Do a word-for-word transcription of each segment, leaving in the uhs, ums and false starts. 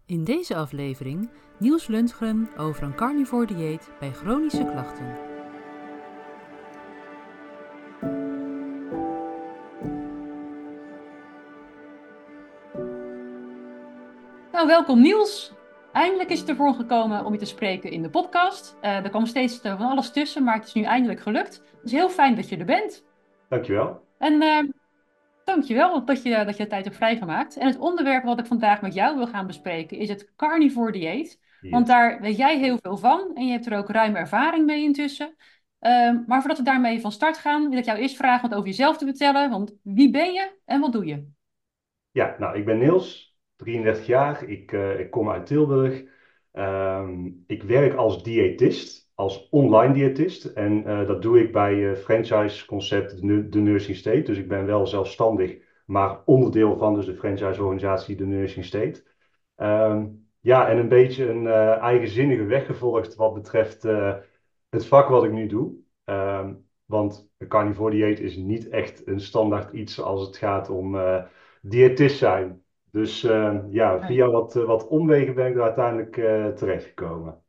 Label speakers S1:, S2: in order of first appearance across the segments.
S1: In deze aflevering Niels Lundgren over een carnivore dieet bij chronische klachten.
S2: Nou, welkom Niels. Eindelijk is het ervoor gekomen om je te spreken in de podcast. Uh, er kwam steeds uh, van alles tussen, maar het is nu eindelijk gelukt. Dus heel fijn dat je er bent.
S3: Dankjewel.
S2: En uh, dankjewel dat je, dat je de tijd hebt vrijgemaakt. En het onderwerp wat ik vandaag met jou wil gaan bespreken is het carnivore dieet.
S3: Yes.
S2: Want daar weet jij heel veel van en je hebt er ook ruime ervaring mee intussen. Uh, maar voordat we daarmee van start gaan, wil ik jou eerst vragen wat over jezelf te vertellen. Want wie ben je en wat doe je?
S3: Ja, nou, ik ben Niels, drieëndertig jaar. Ik, uh, ik kom uit Tilburg. Um, ik werk als diëtist, als online diëtist. En uh, dat doe ik bij uh, franchise concept de, de Nursing State. Dus ik ben wel zelfstandig, maar onderdeel van dus de franchise-organisatie de Nursing State. Um, ja, en een beetje een uh, eigenzinnige weg gevolgd wat betreft uh, het vak wat ik nu doe. Um, want een carnivore dieet is niet echt een standaard iets als het gaat om uh, diëtist zijn. Dus uh, ja, via wat, uh, wat omwegen ben ik er uiteindelijk uh, terechtgekomen.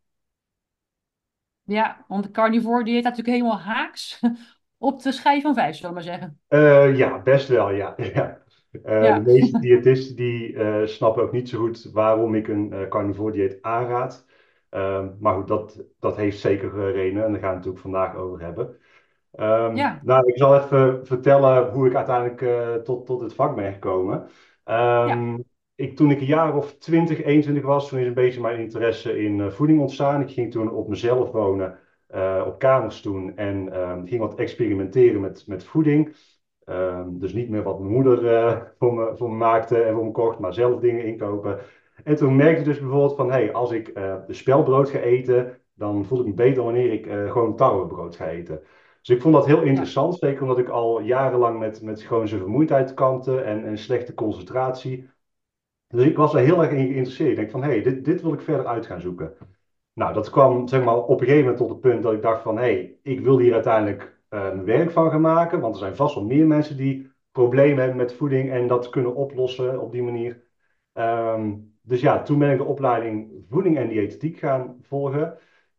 S2: Ja, want de carnivore dieet staat natuurlijk helemaal haaks op de schijf van vijf, zullen we maar zeggen.
S3: Uh, ja, best wel, ja. ja. Uh, de
S2: Ja,
S3: meeste diëtisten die uh, snappen ook niet zo goed waarom ik een uh, carnivore dieet aanraad. Uh, maar goed, dat, dat heeft zeker uh, redenen en daar gaan we het natuurlijk vandaag over hebben. Um,
S2: ja,
S3: nou, ik zal even vertellen hoe ik uiteindelijk uh, tot, tot het vak ben gekomen.
S2: ja,
S3: Um, ik, toen ik een jaar of twintig, eenentwintig was, toen is een beetje mijn interesse in uh, voeding ontstaan. Ik ging toen op mezelf wonen, uh, op kamers toen, en um, ging wat experimenteren met, met voeding. Um, dus niet meer wat mijn moeder uh, voor, me, voor me maakte en voor me kocht, maar zelf dingen inkopen. En toen merkte ik dus bijvoorbeeld van, hey, als ik uh, spelbrood ga eten, dan voel ik me beter wanneer ik uh, gewoon tarwebrood ga eten. Dus ik vond dat heel
S2: ja,
S3: interessant, zeker omdat ik al jarenlang met, met chronische vermoeidheid kampte en, en slechte concentratie. Dus ik was er heel erg in geïnteresseerd. Ik denk van, hé, hey, dit, dit wil ik verder uit gaan zoeken. Nou, dat kwam zeg maar op een gegeven moment tot het punt dat ik dacht van, hé, hey, ik wil hier uiteindelijk uh, een werk van gaan maken, want er zijn vast wel meer mensen die problemen hebben met voeding en dat kunnen oplossen op die manier. Um, dus ja, toen ben ik de opleiding voeding en diëtetiek gaan volgen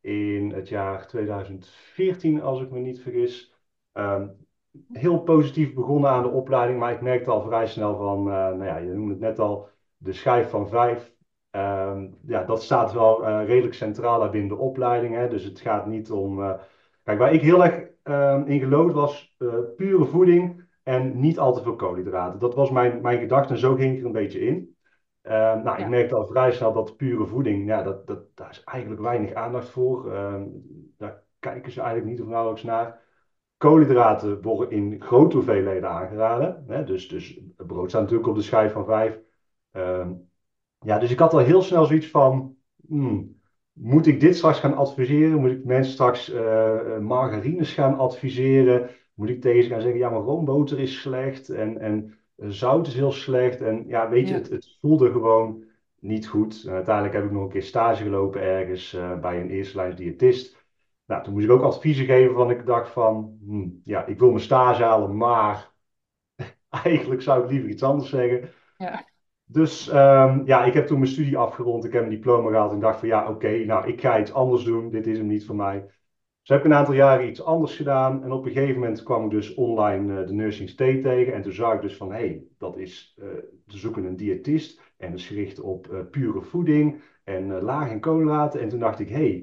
S3: in het jaar tweeduizend veertien, als ik me niet vergis. Um, heel positief begonnen aan de opleiding, maar ik merkte al vrij snel van, uh, nou ja, je noemde het net al, de schijf van vijf. Um, ja, dat staat wel uh, redelijk centraal binnen de opleiding. Hè? Dus het gaat niet om. Uh... Kijk, waar ik heel erg uh, in geloofde was uh, pure voeding en niet al te veel koolhydraten. Dat was mijn, mijn gedachte en zo ging ik er een beetje in. Uh, nou, ik
S2: ja,
S3: merkte al vrij snel dat pure voeding, ja, dat, dat, daar is eigenlijk weinig aandacht voor. Uh, daar kijken ze eigenlijk niet of nauwelijks naar. Koolhydraten worden in grote hoeveelheden aangeraden. Hè? Dus, dus brood staat natuurlijk op de schijf van vijf. Uh, ja, dus ik had al heel snel zoiets van, hmm, moet ik dit straks gaan adviseren? Moet ik mensen straks uh, margarines gaan adviseren? Moet ik tegen ze gaan zeggen, ja, maar roomboter is slecht en, en zout is heel slecht. En ja, weet je,
S2: ja,
S3: het, het voelde gewoon niet goed. En uiteindelijk heb ik nog een keer stage gelopen ergens uh, bij een eerste lijns diëtist. Nou, toen moest ik ook adviezen geven van, ik dacht van, hmm, ja, ik wil mijn stage halen, maar eigenlijk zou ik liever iets anders zeggen.
S2: ja,
S3: Dus um, ja, ik heb toen mijn studie afgerond. Ik heb mijn diploma gehaald en dacht van ja, oké, okay, nou, ik ga iets anders doen. Dit is hem niet voor mij. Dus heb ik een aantal jaren iets anders gedaan. En op een gegeven moment kwam ik dus online uh, de Nursing State tegen. En toen zag ik dus van, hé, hey, dat is uh, te zoeken een diëtist. En dat is gericht op uh, pure voeding en uh, laag in koolhydraten. En toen dacht ik, hé, hey,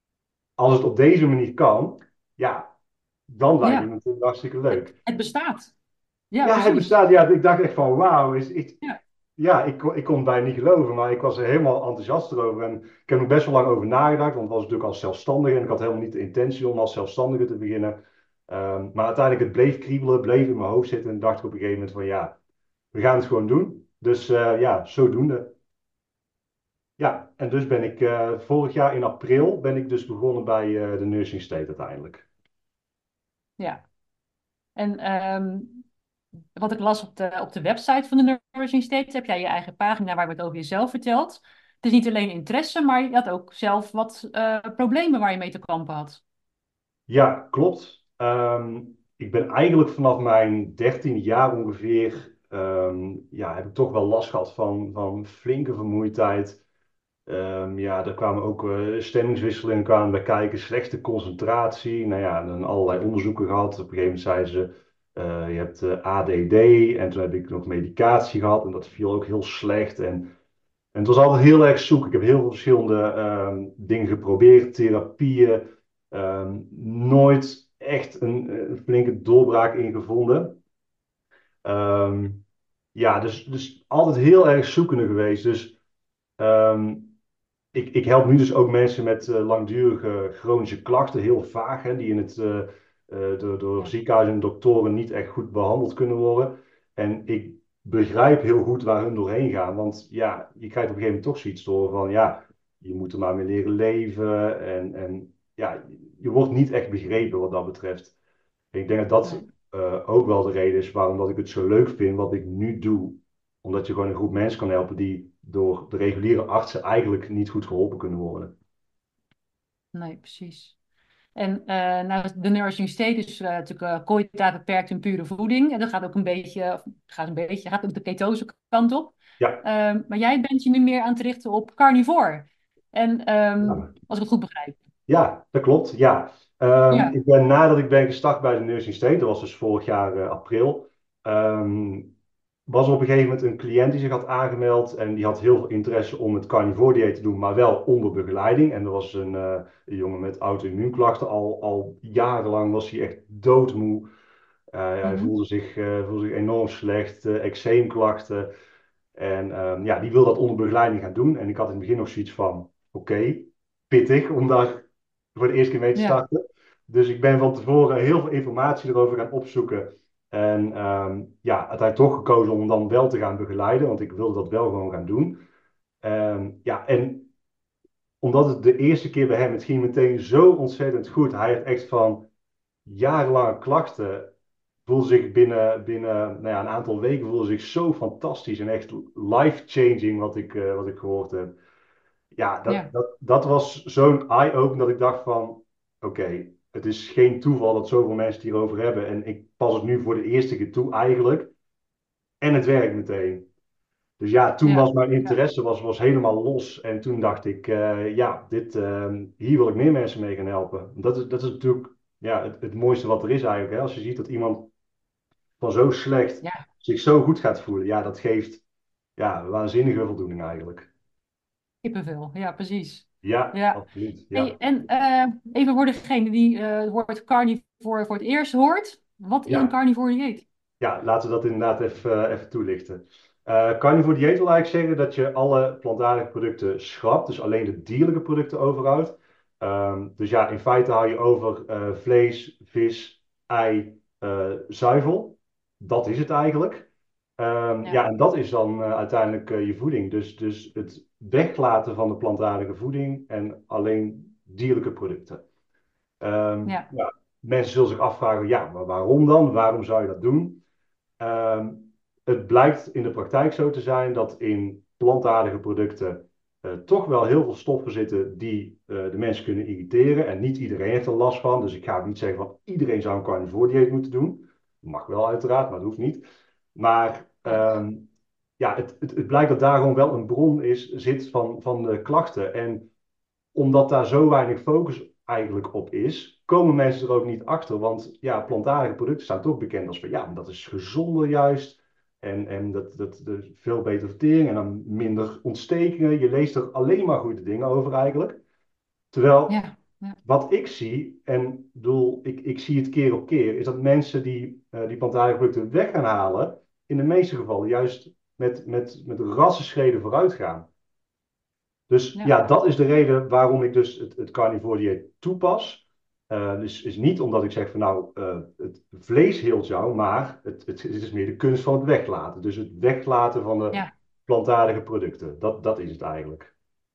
S3: als het op deze manier kan, ja, dan lijkt het me
S2: ja.
S3: natuurlijk hartstikke leuk.
S2: Het, het bestaat. Ja,
S3: Ja, het
S2: precies.
S3: bestaat. Ja, ik dacht echt van, wauw, is, is,
S2: Ja,
S3: ja, ik, kon- ik kon het bijna niet geloven, maar ik was er helemaal enthousiast over. En ik heb er best wel lang over nagedacht, want ik was natuurlijk als zelfstandige en ik had helemaal niet de intentie om als zelfstandige te beginnen. Ehm, maar uiteindelijk, het bleef kriebelen, het bleef in mijn hoofd zitten en dacht ik op een gegeven moment van ja, we gaan het gewoon doen. Dus eh, ja, zodoende. Ja, en dus ben ik eh, vorig jaar in april ben ik dus begonnen bij eh, de Nursing State uiteindelijk.
S2: ja. En ehm, wat ik las op de, op de website van de Nursing State, heb jij je eigen pagina waar je het over jezelf vertelt. Het is niet alleen interesse, maar je had ook zelf wat eh, problemen waar je mee te kampen had.
S3: Ja, klopt. Ehm, ik ben eigenlijk vanaf mijn dertiende jaar ongeveer, ehm, ja, heb ik toch wel last gehad van, van flinke vermoeidheid. Ehm, ja, er kwamen ook eh, stemmingswisselingen kwamen bij kijken, slechte concentratie. Nou ja, dan allerlei onderzoeken gehad. Op een gegeven moment zeiden ze, eh, je hebt eh, A D D. En toen heb ik nog medicatie gehad en dat viel ook heel slecht. En, en het was altijd heel erg zoek. Ik heb heel veel verschillende ehm, dingen geprobeerd, therapieën. Ehm, nooit echt een, een flinke doorbraak in gevonden. Ehm, ja, dus, dus altijd heel erg zoekende geweest. Dus ehm, ik, ik help nu dus ook mensen met eh, langdurige chronische klachten, heel vaag, hè, die in het, eh, eh, door, door
S2: Ja,
S3: ziekenhuizen en doktoren niet echt goed behandeld kunnen worden. En ik begrijp heel goed waar hun doorheen gaan, want ja, je krijgt op een gegeven moment toch zoiets door van, ja, je moet er maar mee leren leven en, en ja, je wordt niet echt begrepen wat dat betreft. En ik denk dat dat
S2: nee,
S3: eh, ook wel de reden is waarom dat ik het zo leuk vind wat ik nu doe, omdat je gewoon een groep mensen kan helpen die door de reguliere artsen eigenlijk niet goed geholpen kunnen worden.
S2: nee, precies. En eh, nou, de nourishing state is eh, natuurlijk uh, kooitaat beperkt in pure voeding. En dat gaat ook een beetje, of gaat een beetje, gaat ook de ketose kant op.
S3: Ja,
S2: Ehm, maar jij bent je nu meer aan het richten op carnivore. En ehm,
S3: ja,
S2: als ik het goed begrijp.
S3: ja, dat klopt. Ja. Ehm,
S2: Ja.
S3: ik ben nadat ik ben gestart bij de Nursing State, dat was dus vorig jaar eh, april, ehm, was er op een gegeven moment een cliënt die zich had aangemeld en die had heel veel interesse om het carnivore dieet te doen, maar wel onder begeleiding. En er was een, eh, een jongen met auto-immuunklachten. Al, al jarenlang was hij echt doodmoe. Uh, hij
S2: Mhm.
S3: voelde zich, uh, voelde zich enorm slecht, uh, eczeemklachten. En um, ja, die wil dat onder begeleiding gaan doen. En ik had in het begin nog zoiets van, oké, okay, pittig om daar voor de eerste keer mee te
S2: Ja,
S3: starten. Dus ik ben van tevoren heel veel informatie erover gaan opzoeken. En um, ja, uiteindelijk toch gekozen om hem dan wel te gaan begeleiden, want ik wilde dat wel gewoon gaan doen. Um, ja, en omdat het de eerste keer bij hem, het ging meteen zo ontzettend goed. Hij heeft echt van jarenlange klachten, voelde zich binnen, binnen nou ja, een aantal weken voelde zich zo fantastisch en echt life-changing wat ik, uh, wat ik gehoord heb. Ja, dat,
S2: ja,
S3: dat, dat was zo'n eye-opener dat ik dacht van, oké, okay, het is geen toeval dat zoveel mensen het hierover hebben en ik pas het nu voor de eerste keer toe eigenlijk en het werkt meteen. Dus ja, toen was
S2: ja,
S3: mijn
S2: ja,
S3: interesse was, was helemaal los. En toen dacht ik, uh, ja, dit, uh, hier wil ik meer mensen mee gaan helpen. Dat is, dat is natuurlijk ja, het, het mooiste wat er is eigenlijk. Hè? Als je ziet dat iemand van zo slecht
S2: ja.
S3: zich zo goed gaat voelen. Ja, dat geeft ja, waanzinnige voldoening eigenlijk.
S2: Kippenvel. Ja, precies.
S3: Ja,
S2: Ja.
S3: absoluut.
S2: Hey,
S3: Ja,
S2: en eh, even voor degene die eh, het woord carnivore voor het eerst hoort. Wat is een
S3: ja.
S2: carnivore dieet?
S3: Ja, laten we dat inderdaad even, uh, even toelichten. Uh, carnivore dieet wil eigenlijk zeggen dat je alle plantaardige producten schrapt, dus alleen de dierlijke producten overhoudt. Um, dus ja, in feite hou je over uh, vlees, vis, ei, uh, zuivel. Dat is het eigenlijk. Um,
S2: Ja,
S3: ja, en dat is dan uh, uiteindelijk uh, je voeding. Dus, dus het weglaten van de plantaardige voeding en alleen dierlijke producten. Um,
S2: ja,
S3: ja, mensen zullen zich afvragen, ja, maar waarom dan? Waarom zou je dat doen? Um, het blijkt in de praktijk zo te zijn dat in plantaardige producten uh, toch wel heel veel stoffen zitten die uh, de mensen kunnen irriteren. En niet iedereen heeft er last van. Dus ik ga ook niet zeggen van iedereen zou een carnivore dieet moeten doen. Mag wel uiteraard, maar dat hoeft niet. Maar
S2: ja,
S3: um, ja, het, het, het blijkt dat daar gewoon wel een bron is, zit van, van de klachten. En omdat daar zo weinig focus eigenlijk op is, komen mensen er ook niet achter. Want ja, plantaardige producten staan toch bekend als van ja, dat is gezonder juist. En, en dat, dat, dat veel betere vertering en dan minder ontstekingen. Je leest er alleen maar goede dingen over eigenlijk. Terwijl
S2: ja, ja,
S3: wat ik zie, en bedoel, ik, ik zie het keer op keer, is dat mensen die uh, die plantaardige producten weg gaan halen, in de meeste gevallen juist met, met, met rassenschreden vooruit gaan. Dus
S2: ja,
S3: ja, dat is de reden waarom ik dus het, het carnivore dieet toepas. Uh, dus is niet omdat ik zeg van nou, uh, het vlees heelt jou, maar het, het, het is meer de kunst van het weglaten. Dus het weglaten van de
S2: ja,
S3: plantaardige producten. Dat, dat is het eigenlijk.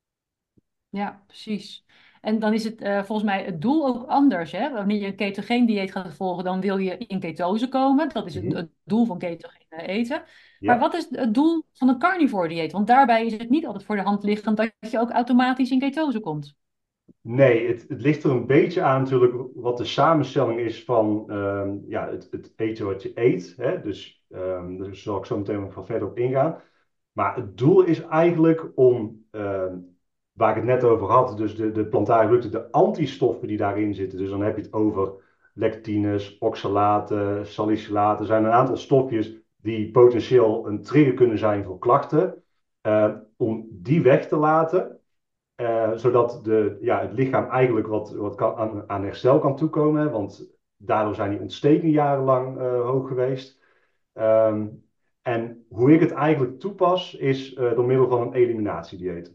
S2: ja, precies. En dan is het eh, volgens mij het doel ook anders. Hè? Wanneer je een ketogeen dieet gaat volgen, dan wil je in ketose komen. Dat is het,
S3: Mhm.
S2: het doel van ketogeen eten. Maar
S3: Ja.
S2: wat is het doel van een carnivore dieet? Want daarbij is het niet altijd voor de hand liggend dat je ook automatisch in ketose komt.
S3: Nee, het, het ligt er een beetje aan natuurlijk wat de samenstelling is van ehm, ja, het, het eten wat je eet. Hè? Dus ehm, daar zal ik zo meteen nog van verder op ingaan. Maar het doel is eigenlijk om ehm, waar ik het net over had, dus de, de plantaardige producten, de antistoffen die daarin zitten. Dus dan heb je het over lectines, oxalaten, salicylaten. Er zijn een aantal stofjes die potentieel een trigger kunnen zijn voor klachten. Uh, om die weg te laten, uh, zodat de, ja, het lichaam eigenlijk wat, wat kan, aan, aan herstel kan toekomen. Want daardoor zijn die ontstekingen jarenlang uh, hoog geweest. Um, en hoe ik het eigenlijk toepas, is uh, door middel van een eliminatiedieet.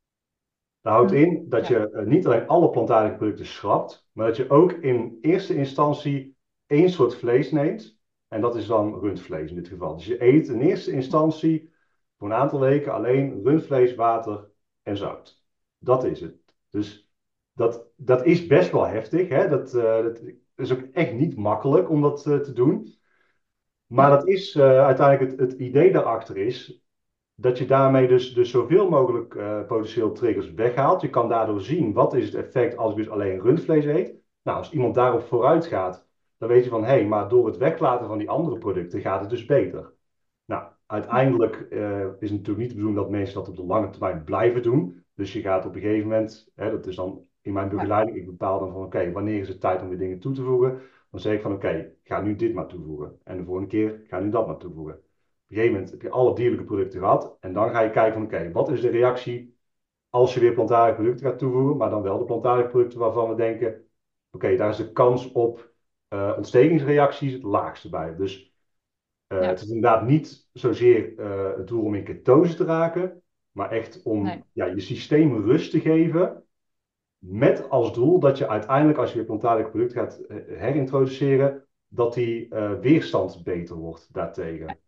S3: Dat houdt
S2: Hm.
S3: in dat
S2: Ja.
S3: je uh, niet alleen alle plantaardige producten schrapt, maar dat je ook in eerste instantie één soort vlees neemt. En dat is dan rundvlees in dit geval. Dus je eet in eerste instantie voor een aantal weken alleen rundvlees, water en zout. Dat is het. Dus dat, dat is best wel heftig. Hè? Dat, uh, dat is ook echt niet makkelijk om dat uh, te doen. Maar
S2: Ja.
S3: dat is uh, uiteindelijk het, het idee daarachter is dat je daarmee dus, dus zoveel mogelijk uh, potentieel triggers weghaalt. Je kan daardoor zien wat is het effect als ik dus alleen rundvlees eet. Nou, als iemand daarop vooruit gaat, dan weet je van hé, hey, maar door het weglaten van die andere producten gaat het dus beter. Nou, uiteindelijk uh, is het natuurlijk niet de bedoeling dat mensen dat op de lange termijn blijven doen. Dus je gaat op een gegeven moment, hè, dat is dan in mijn begeleiding, ik bepaal dan van oké, okay, wanneer is het tijd om weer dingen toe te voegen? Dan zeg ik van oké, okay, ga nu dit maar toevoegen. En de volgende keer ga nu dat maar toevoegen. Op een gegeven moment heb je alle dierlijke producten gehad. En dan ga je kijken van oké, okay, wat is de reactie als je weer plantaardige producten gaat toevoegen. Maar dan wel de plantaardige producten waarvan we denken, oké, okay, daar is de kans op uh, ontstekingsreacties het laagste bij. Dus uh,
S2: Ja.
S3: het is inderdaad niet zozeer uh, het doel om in ketose te raken. Maar echt om
S2: Nee.
S3: ja, je systeem rust te geven. Met als doel dat je uiteindelijk, als je weer plantaardige producten gaat uh, herintroduceren, dat die uh, weerstand beter wordt daartegen.
S2: Ja.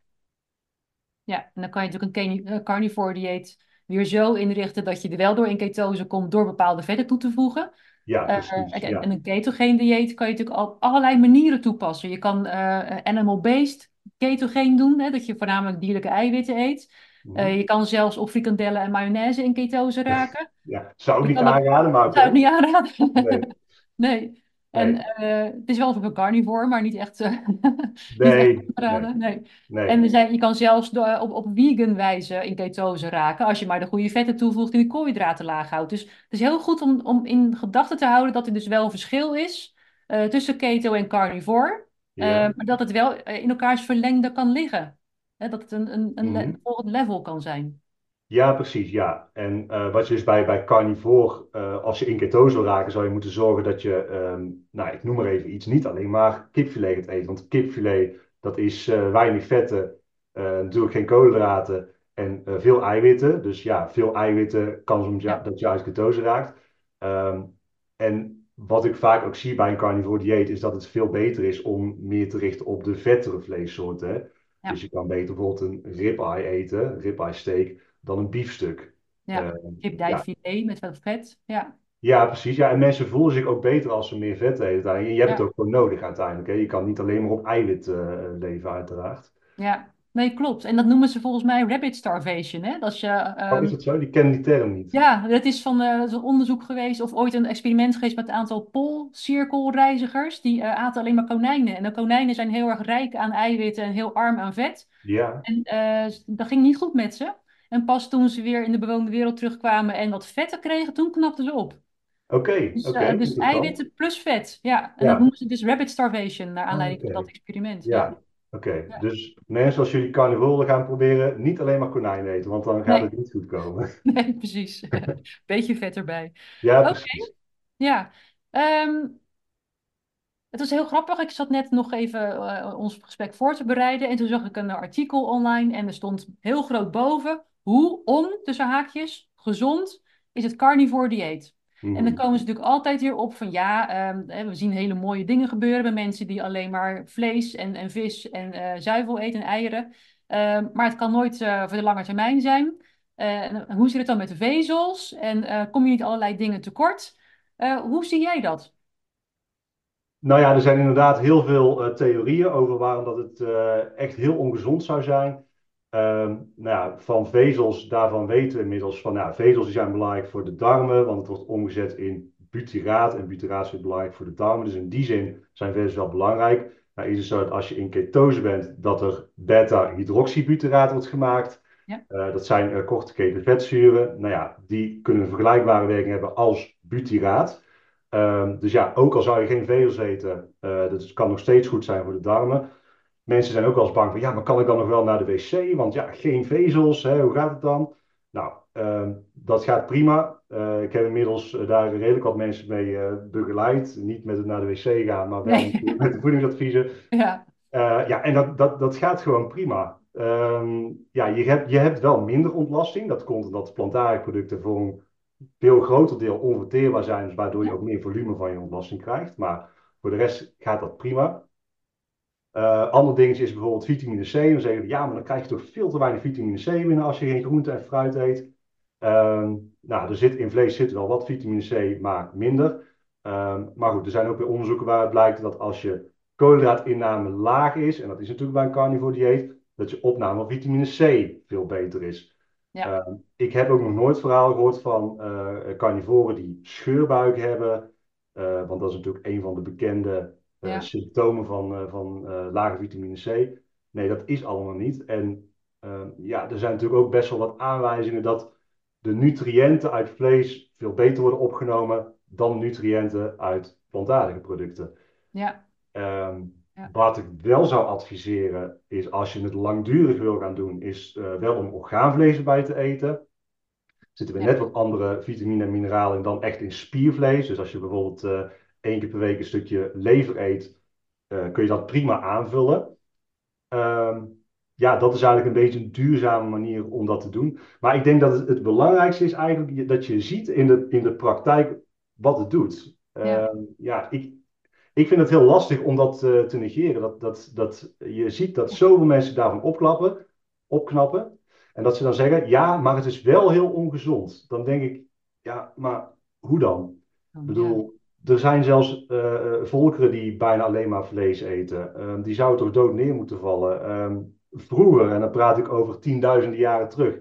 S2: Ja, en dan kan je natuurlijk een cani- uh, carnivore dieet weer zo inrichten dat je er wel door in ketose komt door bepaalde vetten toe te voegen.
S3: Ja,
S2: Uh,
S3: precies.
S2: en,
S3: Ja.
S2: en een ketogeen dieet kan je natuurlijk op allerlei manieren toepassen. Je kan uh, animal-based ketogeen doen, hè, dat je voornamelijk dierlijke eiwitten eet.
S3: Mm-hmm.
S2: Uh, je kan zelfs op frikandellen en mayonaise in ketose raken.
S3: Ja, zou ik
S2: Je
S3: niet
S2: kan ook,
S3: aanraden, maar oké.
S2: zou ik niet aanraden.
S3: Nee.
S2: Nee. En
S3: Nee.
S2: uh, het is wel voor een carnivore, maar niet echt, uh, niet echt
S3: Nee.
S2: aanraden. Nee.
S3: Nee.
S2: En er zijn, je kan zelfs door, op, op vegan wijze in ketose raken, als je maar de goede vetten toevoegt en de koolhydraten laag houdt. Dus het is heel goed om, om in gedachten te houden dat er dus wel een verschil is uh, tussen keto en carnivore, uh,
S3: Ja.
S2: maar dat het wel in elkaars verlengde kan liggen. Hè, dat het een, een, een le-
S3: Mm-hmm.
S2: volgend level kan zijn.
S3: Ja, precies, ja. En uh, wat je dus bij, bij carnivore, uh, als je in ketose wil raken, zou je moeten zorgen dat je, um, nou, ik noem maar even iets, niet alleen maar kipfilet gaat eten. Want kipfilet, dat is uh, weinig vetten, uh, natuurlijk geen koolhydraten en uh, veel eiwitten. Dus ja, veel eiwitten kan soms ja,
S2: Ja,
S3: dat je uit ketose raakt. Um, en wat ik vaak ook zie bij een carnivore dieet, is dat het veel beter is om meer te richten op de vettere vleessoorten. Hè? Dus
S2: ja,
S3: je kan beter bijvoorbeeld een ribeye eten, ribeye steak, dan een biefstuk. Uh,
S2: ja.
S3: ja.
S2: Kipdijfilet met wat vet. Ja,
S3: ja, precies. Ja, en mensen voelen zich ook beter als ze meer vet eten. En je hebt het
S2: ja.
S3: ook gewoon nodig uiteindelijk. Hè? Je kan niet alleen maar op eiwit uh, leven, uiteraard.
S2: Ja, nee, klopt. En dat noemen ze volgens mij rabbit starvation. Hè? Dat je,
S3: Oh, is
S2: um,
S3: dat zo? Die kennen die term niet.
S2: ja, dat is van uh, dat is een onderzoek geweest of ooit een experiment geweest met een aantal poolcirkelreizigers. Die uh, aten alleen maar konijnen. En de konijnen zijn heel erg rijk aan eiwitten en heel arm aan vet.
S3: Ja,
S2: En uh, dat ging niet goed met ze. En pas toen ze weer in de bewoonde wereld terugkwamen en wat vetten kregen, toen knapten ze op.
S3: oké, oké,
S2: Dus,
S3: okay,
S2: uh, dus
S3: interessant.
S2: eiwitten plus vet. Ja, en dat
S3: Ja,
S2: noemen ze dus rabbit starvation, naar
S3: ah,
S2: aanleiding
S3: oké.
S2: van dat experiment. Ja.
S3: Ja, oké. Okay.
S2: Ja.
S3: Dus mensen, als jullie carnivore gaan proberen, niet alleen maar konijn eten, want dan gaat
S2: Nee.
S3: het niet goed komen.
S2: Nee, precies. Beetje vet erbij.
S3: Ja,
S2: Oké,
S3: precies.
S2: ja. Ehm, het was heel grappig. Ik zat net nog even uh, ons gesprek voor te bereiden. En toen zag ik een artikel online. En er stond heel groot boven. Hoe on, tussen haakjes, gezond is het carnivore dieet? En dan
S3: Mm-hmm.
S2: komen ze natuurlijk altijd weer op van ja, um, we zien hele mooie dingen gebeuren bij mensen die alleen maar vlees en, en vis en uh, zuivel eten en eieren. Um, maar het kan nooit uh, voor de lange termijn zijn. Uh, en hoe zit het dan met de vezels? En uh, kom je niet allerlei dingen tekort? Uh, hoe zie jij dat?
S3: Nou ja, er zijn inderdaad heel veel uh, theorieën over waarom dat het uh, echt heel ongezond zou zijn. Um, nou ja, van vezels, daarvan weten we inmiddels van, nou, vezels die zijn belangrijk voor de darmen, want het wordt omgezet in butyraat en butyraat is weer belangrijk voor de darmen. Dus in die zin zijn vezels wel belangrijk. Nou is het zo dat als je in ketose bent, dat er beta-hydroxybutyraat wordt gemaakt.
S2: Ja.
S3: Uh, dat zijn uh, korte keten vetzuren. Nou ja, die kunnen een vergelijkbare werking hebben als butyraat. Um, dus ja, ook al zou je geen vezels eten, uh, dat kan nog steeds goed zijn voor de darmen. Mensen zijn ook wel eens bang van, ja, maar kan ik dan nog wel naar de wc? Want ja, geen vezels, hè, hoe gaat het dan? Nou, uh, dat gaat prima. Uh, ik heb inmiddels uh, daar redelijk wat mensen mee uh, begeleid. Niet met het naar de wc gaan, maar wel
S2: Nee.
S3: met de voedingsadviezen.
S2: Ja.
S3: Uh, ja, en dat, dat, dat gaat gewoon prima. Um, ja, je hebt, je hebt wel minder ontlasting. Dat komt omdat plantaardige producten voor een veel groter deel onverteerbaar zijn, dus waardoor je
S2: Ja.
S3: ook meer volume van je ontlasting krijgt. Maar voor de rest gaat dat prima. Uh, ander ding is bijvoorbeeld vitamine C. Dan zeggen we, ja, maar dan krijg je toch veel te weinig vitamine C binnen als je geen groente en fruit eet. Um, nou, er zit, in vlees zit wel wat vitamine C, maar minder. Um, maar goed, er zijn ook weer onderzoeken waaruit blijkt dat als je koolhydraatinname laag is, en dat is natuurlijk bij een carnivore dieet, dat je opname van vitamine C veel beter is.
S2: Ja.
S3: Um, ik heb ook nog nooit verhaal gehoord van uh, carnivoren die scheurbuik hebben. Uh, want dat is natuurlijk een van de bekende uh,
S2: Ja.
S3: symptomen van, uh, van uh, lage vitamine C. Nee, dat is allemaal niet. En uh, ja, er zijn natuurlijk ook best wel wat aanwijzingen dat de nutriënten uit vlees veel beter worden opgenomen dan nutriënten uit plantaardige producten.
S2: Ja.
S3: Um,
S2: Ja.
S3: wat ik wel zou adviseren is, als je het langdurig wil gaan doen, is uh, wel om orgaanvlees erbij te eten. Zitten weer
S2: Ja.
S3: net wat andere vitamine en mineralen in dan echt in spiervlees. Dus als je bijvoorbeeld uh, één keer per week een stukje lever eet, uh, kun je dat prima aanvullen. Um, ja, dat is eigenlijk een beetje een duurzame manier om dat te doen. Maar ik denk dat het, het belangrijkste is eigenlijk dat je ziet in de, in de praktijk wat het doet.
S2: Ja.
S3: Um, ja, ik, ik vind het heel lastig om dat uh, te negeren. Dat, dat, dat je ziet dat zoveel mensen daarvan opklappen, opknappen. En dat ze dan zeggen, ja, maar het is wel heel ongezond. Dan denk ik, ja, maar hoe dan? Ik
S2: Ja.
S3: bedoel, er zijn zelfs uh, volkeren die bijna alleen maar vlees eten. Uh, die zouden toch dood neer moeten vallen. Um, vroeger, en dan praat ik over tienduizenden jaren terug,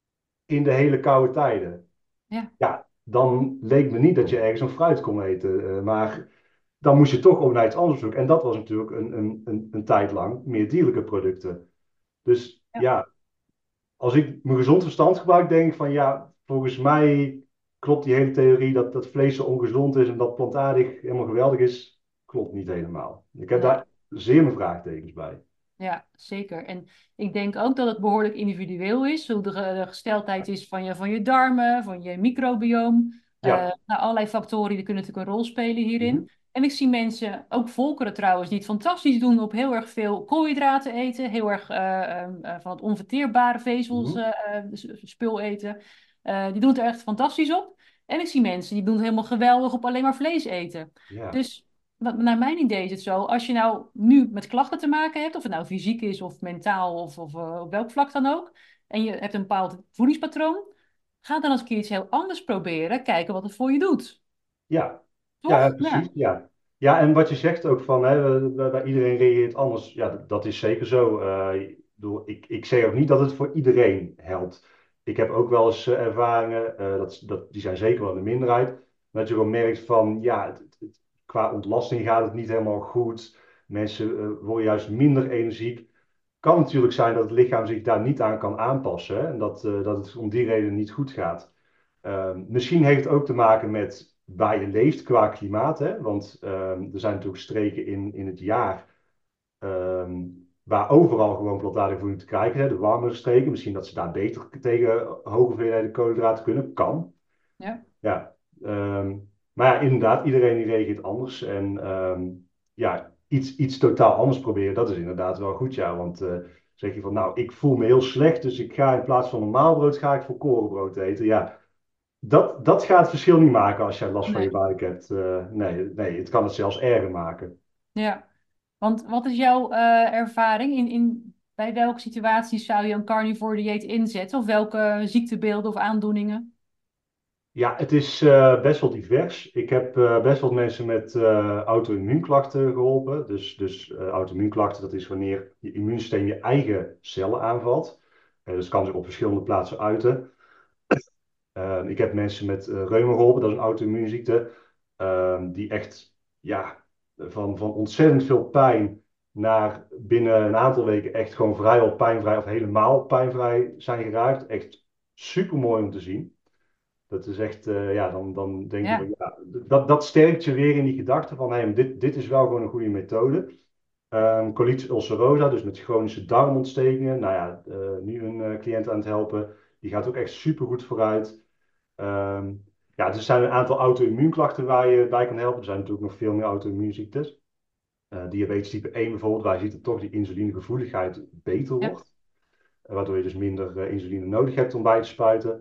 S3: in de hele koude tijden.
S2: Ja.
S3: Ja, dan leek me niet dat je ergens een fruit kon eten. Uh, maar dan moest je toch ook naar iets anders zoeken. En dat was natuurlijk een, een, een, een tijd lang meer dierlijke producten. Dus
S2: Ja.
S3: ja, als ik mijn gezond verstand gebruik, denk ik van ja, volgens mij klopt die hele theorie dat, dat vlees zo ongezond is en dat plantaardig helemaal geweldig is, klopt niet helemaal. Ik heb
S2: Nee.
S3: daar zeer mijn vraagtekens bij.
S2: Ja, zeker. En ik denk ook dat het behoorlijk individueel is, hoe de, de gesteldheid is van je, van je darmen, van je microbioom. Uh,
S3: Ja.
S2: nou, allerlei factoren die kunnen natuurlijk een rol spelen
S3: Mhm.
S2: hierin. En ik zie mensen, ook volkeren trouwens, die het fantastisch doen op heel erg veel koolhydraten eten, heel erg uh, uh, van het onverteerbare vezels
S3: Mhm.
S2: uh, uh, spul eten. Uh, die doen het er echt fantastisch op. En ik zie mensen die doen het helemaal geweldig op alleen maar vlees eten.
S3: Ja.
S2: Dus wat, naar mijn idee is het zo, als je nou nu met klachten te maken hebt, of het nou fysiek is of mentaal of, of uh, op welk vlak dan ook, en je hebt een bepaald voedingspatroon, ga dan eens een keer iets heel anders proberen, kijken wat het voor je doet.
S3: Ja. Ja,
S2: Toch?
S3: precies.
S2: Ja.
S3: Ja. Ja, en wat je zegt ook van, hè, bij bij iedereen reageert anders. Ja, dat, dat is zeker zo. Uh, ik, bedoel, ik, ik zeg ook niet dat het voor iedereen helpt. Ik heb ook wel eens uh, ervaringen, uh, dat, dat, die zijn zeker wel in de minderheid, dat je gewoon merkt van, ja, het, het, qua ontlasting gaat het niet helemaal goed. Mensen uh, worden juist minder energiek. Kan natuurlijk zijn dat het lichaam zich daar niet aan kan aanpassen, hè, en dat, uh, dat het om die reden niet goed gaat. Um, misschien heeft het ook te maken met waar je leeft qua klimaat. Hè? Want um, er zijn natuurlijk streken in, in het jaar um, waar overal gewoon plantaardige voeding te krijgen is. De warmere streken. Misschien dat ze daar beter tegen hoge hoeveelheden koolhydraten kunnen. Kan.
S2: Ja.
S3: Ja. Um, maar ja, inderdaad, iedereen die reageert anders. En um, ja, iets, iets totaal anders proberen, dat is inderdaad wel goed. Ja, want uh, zeg je van, nou, ik voel me heel slecht, dus ik ga in plaats van normaal brood, ga ik volkorenbrood eten. Ja, dat, dat gaat het verschil niet maken als jij last van je
S2: Nee.
S3: buik hebt. Uh, nee, nee, het kan het zelfs erger maken.
S2: Ja. Want wat is jouw uh, ervaring? In, in, bij welke situaties zou je een carnivore dieet inzetten? Of welke ziektebeelden of aandoeningen?
S3: Ja, het is uh, best wel divers. Ik heb uh, best wel mensen met uh, auto-immuunklachten geholpen. Dus, dus uh, auto-immuunklachten, dat is wanneer je immuunsysteem je eigen cellen aanvalt. Uh, dus het kan zich op verschillende plaatsen uiten. Uh, ik heb mensen met uh, reuma geholpen, dat is een auto-immuunziekte. Uh, die echt ja, van, van ontzettend veel pijn naar binnen een aantal weken echt gewoon vrijwel pijnvrij of helemaal pijnvrij zijn geraakt. Echt super mooi om te zien. Dat is echt, uh, ja, dan, dan denk je van
S2: Ja,
S3: ja, dat, dat sterkt je weer in die gedachte van hey, dit, dit is wel gewoon een goede methode. Um, colitis ulcerosa, dus met chronische darmontstekingen. Nou ja, uh, nu een uh, cliënt aan het helpen. Die gaat ook echt super goed vooruit. Um, ja, er zijn een aantal auto-immuunklachten waar je bij kan helpen. Er zijn natuurlijk nog veel meer auto-immuunziektes. Uh, diabetes type één bijvoorbeeld, waar je ziet dat toch die insulinegevoeligheid beter
S2: ja,
S3: wordt. Uh, waardoor je dus minder uh, insuline nodig hebt om bij te spuiten.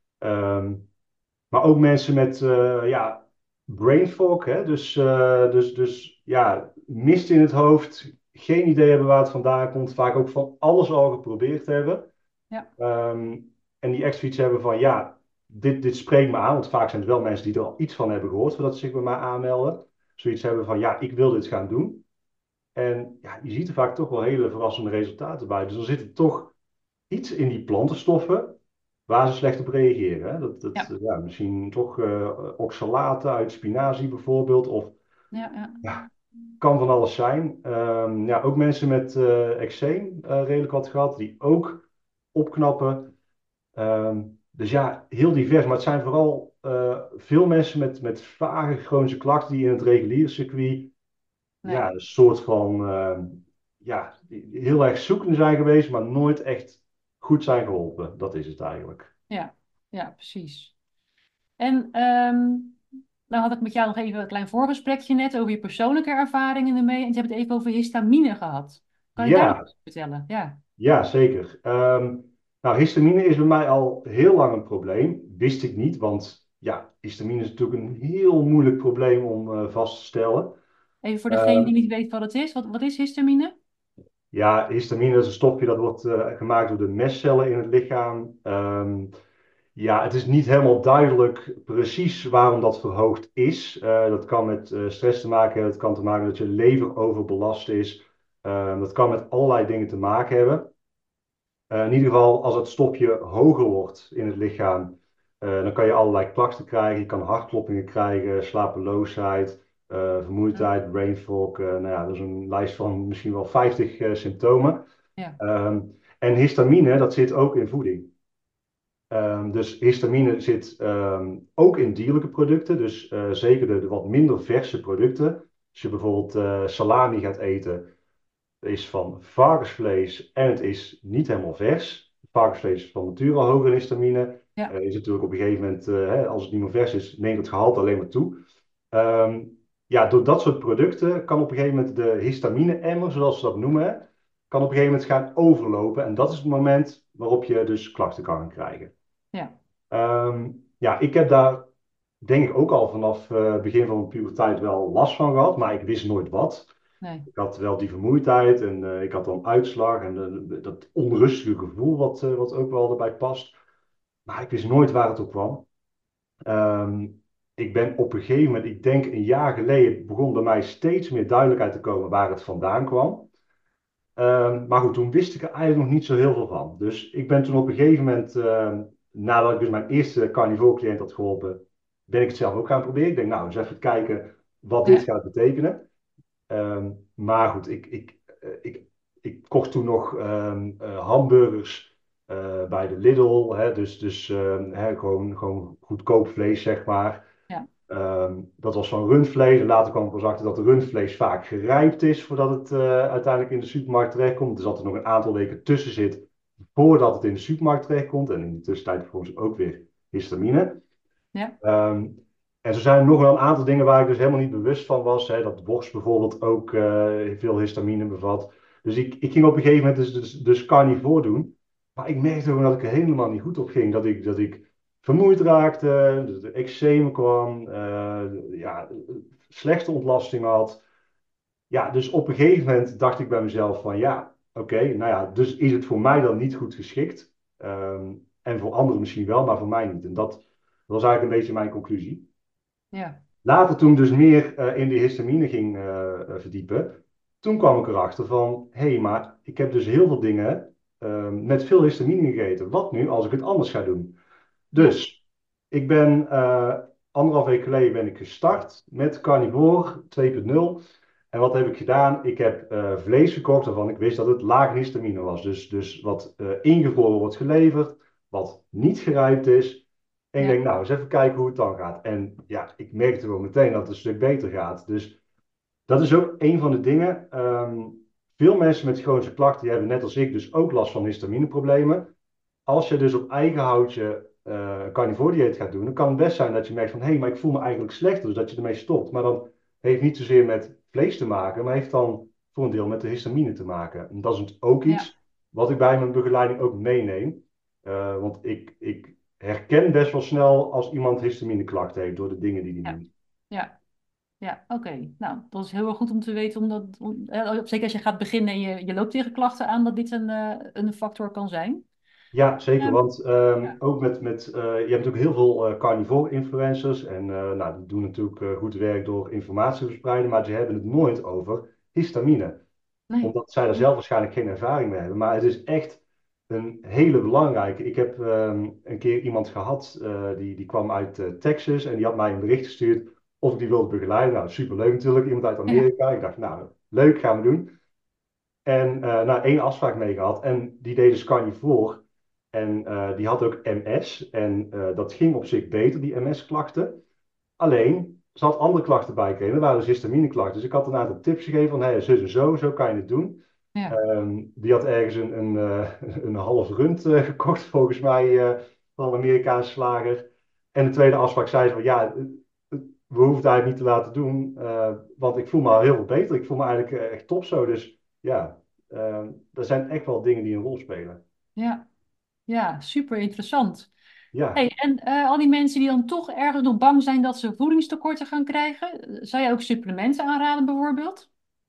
S3: Um, maar ook mensen met uh, ja, brain fog, hè? Dus, uh, dus, dus ja, mist in het hoofd, geen idee hebben waar het vandaan komt, vaak ook van alles al geprobeerd hebben.
S2: ja,
S3: Um, en die echt zoiets hebben van, ja, dit, dit spreekt me aan, want vaak zijn het wel mensen die er al iets van hebben gehoord voordat ze zich bij mij aanmelden. Zoiets hebben van, ja, ik wil dit gaan doen. En ja, je ziet er vaak toch wel hele verrassende resultaten bij. Dus er zit toch iets in die plantenstoffen waar ze slecht op reageren. Hè? Dat, dat,
S2: ja,
S3: ja, misschien toch uh, oxalaten uit spinazie bijvoorbeeld. Of
S2: ja, ja,
S3: ja, kan van alles zijn. Um, ja, ook mensen met uh, eczeem uh, redelijk wat gehad, die ook opknappen. Um, dus ja, heel divers. Maar het zijn vooral uh, veel mensen met, met vage chronische klachten die in het reguliere circuit
S2: nee,
S3: ja, een soort van uh, ja, heel erg zoekende zijn geweest, maar nooit echt goed zijn geholpen. Dat is het eigenlijk.
S2: ja, ja, precies. En ehm, nou had ik met jou nog even een klein voorgesprekje net over je persoonlijke ervaringen ermee. En je hebt het even over histamine gehad. Kan je daar nog
S3: Ja,
S2: iets over vertellen? Ja,
S3: ja, zeker. Um, nou, histamine is bij mij al heel lang een probleem. Wist ik niet, want ja, histamine is natuurlijk een heel moeilijk probleem om uh, vast te stellen.
S2: even voor degene
S3: Uh,
S2: die niet weet wat het is. Wat, wat is histamine?
S3: ja, histamine is een stofje dat wordt uh, gemaakt door de mestcellen in het lichaam. Um, Ja, het is niet helemaal duidelijk precies waarom dat verhoogd is. Uh, dat kan met uh, stress te maken hebben. Het kan te maken hebben dat je lever overbelast is. Uh, dat kan met allerlei dingen te maken hebben. Uh, in ieder geval, als het stofje hoger wordt in het lichaam, uh, dan kan je allerlei klachten krijgen. Je kan hartkloppingen krijgen, slapeloosheid, uh,
S2: Hm,
S3: vermoeidheid, brain fog. Uh, nou ja, dat is een lijst van misschien wel vijftig uh, symptomen.
S2: ja,
S3: Um, en histamine, dat zit ook in voeding. Um, dus histamine zit um, ook in dierlijke producten, dus uh, zeker de, de wat minder verse producten. Als je bijvoorbeeld uh, salami gaat eten, is van varkensvlees en het is niet helemaal vers. Varkensvlees is van nature al hoger in histamine.
S2: ja,
S3: Uh, is natuurlijk op een gegeven moment, uh, hè, als het niet meer vers is, neemt het gehalte alleen maar toe. Um, ja, door dat soort producten kan op een gegeven moment de histamine-emmer, zoals ze dat noemen, kan op een gegeven moment gaan overlopen. En dat is het moment waarop je dus klachten kan gaan krijgen.
S2: ja,
S3: Um, ja, ik heb daar denk ik ook al vanaf uh, het begin van mijn puberteit wel last van gehad, maar ik wist nooit wat.
S2: nee,
S3: Ik had wel die vermoeidheid en uh, ik had dan uitslag en uh, dat onrustige gevoel wat, uh, wat ook wel erbij past. Maar ik wist nooit waar het op kwam. Um, ik ben op een gegeven moment, ik denk een jaar geleden, begon bij mij steeds meer duidelijkheid te komen waar het vandaan kwam. Um, maar goed, toen wist ik er eigenlijk nog niet zo heel veel van. Dus ik ben toen op een gegeven moment, uh, nadat ik dus mijn eerste carnivore cliënt had geholpen, ben ik het zelf ook gaan proberen. Ik denk, nou, eens even kijken wat dit
S2: ja,
S3: gaat betekenen. Um, maar goed, ik, ik, uh, ik, ik kocht toen nog um, uh, hamburgers uh, bij de Lidl. Hè, dus dus um, hè, gewoon, gewoon goedkoop vlees, zeg maar.
S2: ja,
S3: Um, dat was van rundvlees. En later kwam ik pas achter dat rundvlees vaak gerijpt is voordat het uh, uiteindelijk in de supermarkt terechtkomt. Dus dat er nog een aantal weken tussen zit voordat het in de supermarkt terechtkomt. En in de tussentijd vervolgens ook weer histamine.
S2: ja,
S3: Um, en zo zijn er nog wel een aantal dingen waar ik dus helemaal niet bewust van was. Hè, dat worst bijvoorbeeld ook uh, veel histamine bevat. Dus ik, ik ging op een gegeven moment dus, dus, dus carnivore doen. Maar ik merkte gewoon dat ik er helemaal niet goed op ging. Dat ik, dat ik vermoeid raakte, dat er eczeem kwam, uh, ja, slechte ontlasting had. Ja, dus op een gegeven moment dacht ik bij mezelf van ja, oké, okay, nou ja, dus is het voor mij dan niet goed geschikt. Um, en voor anderen misschien wel, maar voor mij niet. En dat, dat was eigenlijk een beetje mijn conclusie.
S2: ja,
S3: Later toen ik dus meer uh, in de histamine ging uh, verdiepen, toen kwam ik erachter van, hé, hey, maar ik heb dus heel veel dingen uh, met veel histamine gegeten. Wat nu als ik het anders ga doen?
S2: ja,
S3: Dus, ik ben uh, anderhalf week geleden ben ik gestart met Carnivore twee punt nul. En wat heb ik gedaan? Ik heb uh, vlees gekocht waarvan ik wist dat het laag in histamine was. Dus, dus wat uh, ingevroren wordt geleverd, wat niet gerijpt is. En ik
S2: Ja,
S3: denk, nou, eens even kijken hoe het dan gaat. En ja, ik merkte wel meteen dat het een stuk beter gaat. Dus dat is ook een van de dingen. Um, veel mensen met chronische klachten die hebben net als ik dus ook last van histamineproblemen. Als je dus op eigen houtje uh, een carnivore dieet gaat doen, dan kan het best zijn dat je merkt van hé, hey, maar ik voel me eigenlijk slechter, dus dat je ermee stopt. Maar dan heeft niet zozeer met vlees te maken, maar heeft dan voor een deel met de histamine te maken. En dat is ook
S2: ja,
S3: iets wat ik bij mijn begeleiding ook meeneem. Uh, want ik, ik herken best wel snel als iemand histamineklachten heeft door de dingen die hij
S2: ja,
S3: doet.
S2: ja. Ja, oké. Nou, dat is heel erg goed om te weten, omdat, om, eh, zeker als je gaat beginnen en je, je loopt tegen klachten aan, dat dit een, eh, een factor kan zijn.
S3: Ja, zeker.
S2: Ehm,
S3: Want um,
S2: ja,
S3: ook met, met uh, je hebt natuurlijk heel veel uh, carnivore influencers. En uh, nou, die doen natuurlijk uh, goed werk door informatie te verspreiden. Maar ze hebben het nooit over histamine.
S2: nee.
S3: Omdat zij er zelf waarschijnlijk geen ervaring mee hebben. Maar het is echt een hele belangrijke. Ik heb um, een keer iemand gehad, uh, die, die kwam uit uh, Texas. En die had mij een bericht gestuurd of ik die wilde begeleiden. Nou, superleuk natuurlijk. Iemand uit
S2: Ja,
S3: Amerika. Ik dacht, nou, leuk, gaan we doen. En uh, nou, één afspraak mee gehad. En die deed dus carnivore. En uh, die had ook M S. En uh, dat ging op zich beter, die M S-klachten. Alleen, ze had andere klachten bijgekregen. Dat waren dus histamine-klachten. Dus ik had een aantal tips gegeven van, hey, zus en zo, zo kan je het doen.
S2: ja,
S3: Um, die had ergens een, een, uh, een half rund uh, gekocht, volgens mij, uh, van een Amerikaanse slager. En de tweede afspraak zei ze van, ja, we hoeven het eigenlijk niet te laten doen. Uh, want ik voel me al heel veel beter. Ik voel me eigenlijk uh, echt top zo. Dus ja, uh, er zijn echt wel dingen die een rol spelen.
S2: ja, ja, super interessant.
S3: Ja.
S2: Hey, en eh, al die mensen die dan toch ergens nog bang zijn dat ze voedingstekorten gaan krijgen, eh, zou je ook supplementen aanraden bijvoorbeeld?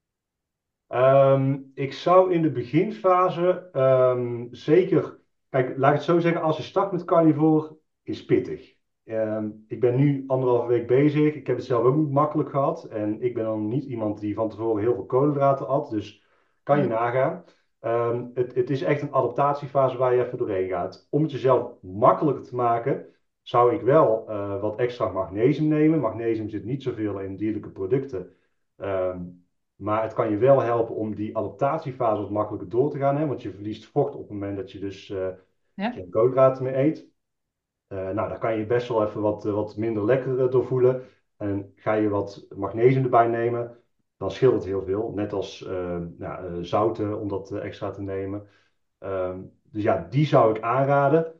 S3: Um, ik zou in de beginfase um, zeker. Kijk, laat ik het zo zeggen. Als je start met carnivore, is pittig. Um, ik ben nu anderhalve week bezig. Ik heb het zelf ook niet makkelijk gehad. En ik ben dan niet iemand die van tevoren heel veel koolhydraten at. Dus kan je
S2: Hm,
S3: nagaan. Um, het, het is echt een adaptatiefase waar je even doorheen gaat. Om het jezelf makkelijker te maken, zou ik wel uh, wat extra magnesium nemen. Magnesium zit niet zoveel in dierlijke producten. Um, maar het kan je wel helpen om die adaptatiefase wat makkelijker door te gaan. Hè? Want je verliest vocht op het moment dat je dus uh,
S2: ja,
S3: geen koolhydraten meer eet. Uh, nou, daar kan je best wel even wat, uh, wat minder lekker uh, door voelen. En ga je wat magnesium erbij nemen, dan scheelt het heel veel. Net als uh, nou, uh, zouten om dat uh, extra te nemen. Um, dus ja, die zou ik aanraden.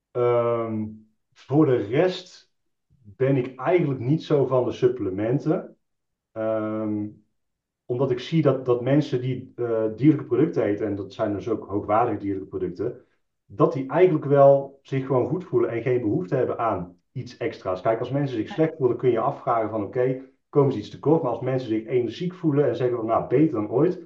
S3: Um, voor de rest ben ik eigenlijk niet zo van de supplementen. Um, Omdat ik zie dat, dat mensen die uh, dierlijke producten eten, en dat zijn dus ook hoogwaardige dierlijke producten, dat die eigenlijk wel zich gewoon goed voelen en geen behoefte hebben aan iets extra's. Kijk, als mensen zich slecht voelen, kun je afvragen van oké, okay, komen ze iets tekort? Maar als mensen zich energiek voelen en zeggen van nou, beter dan ooit,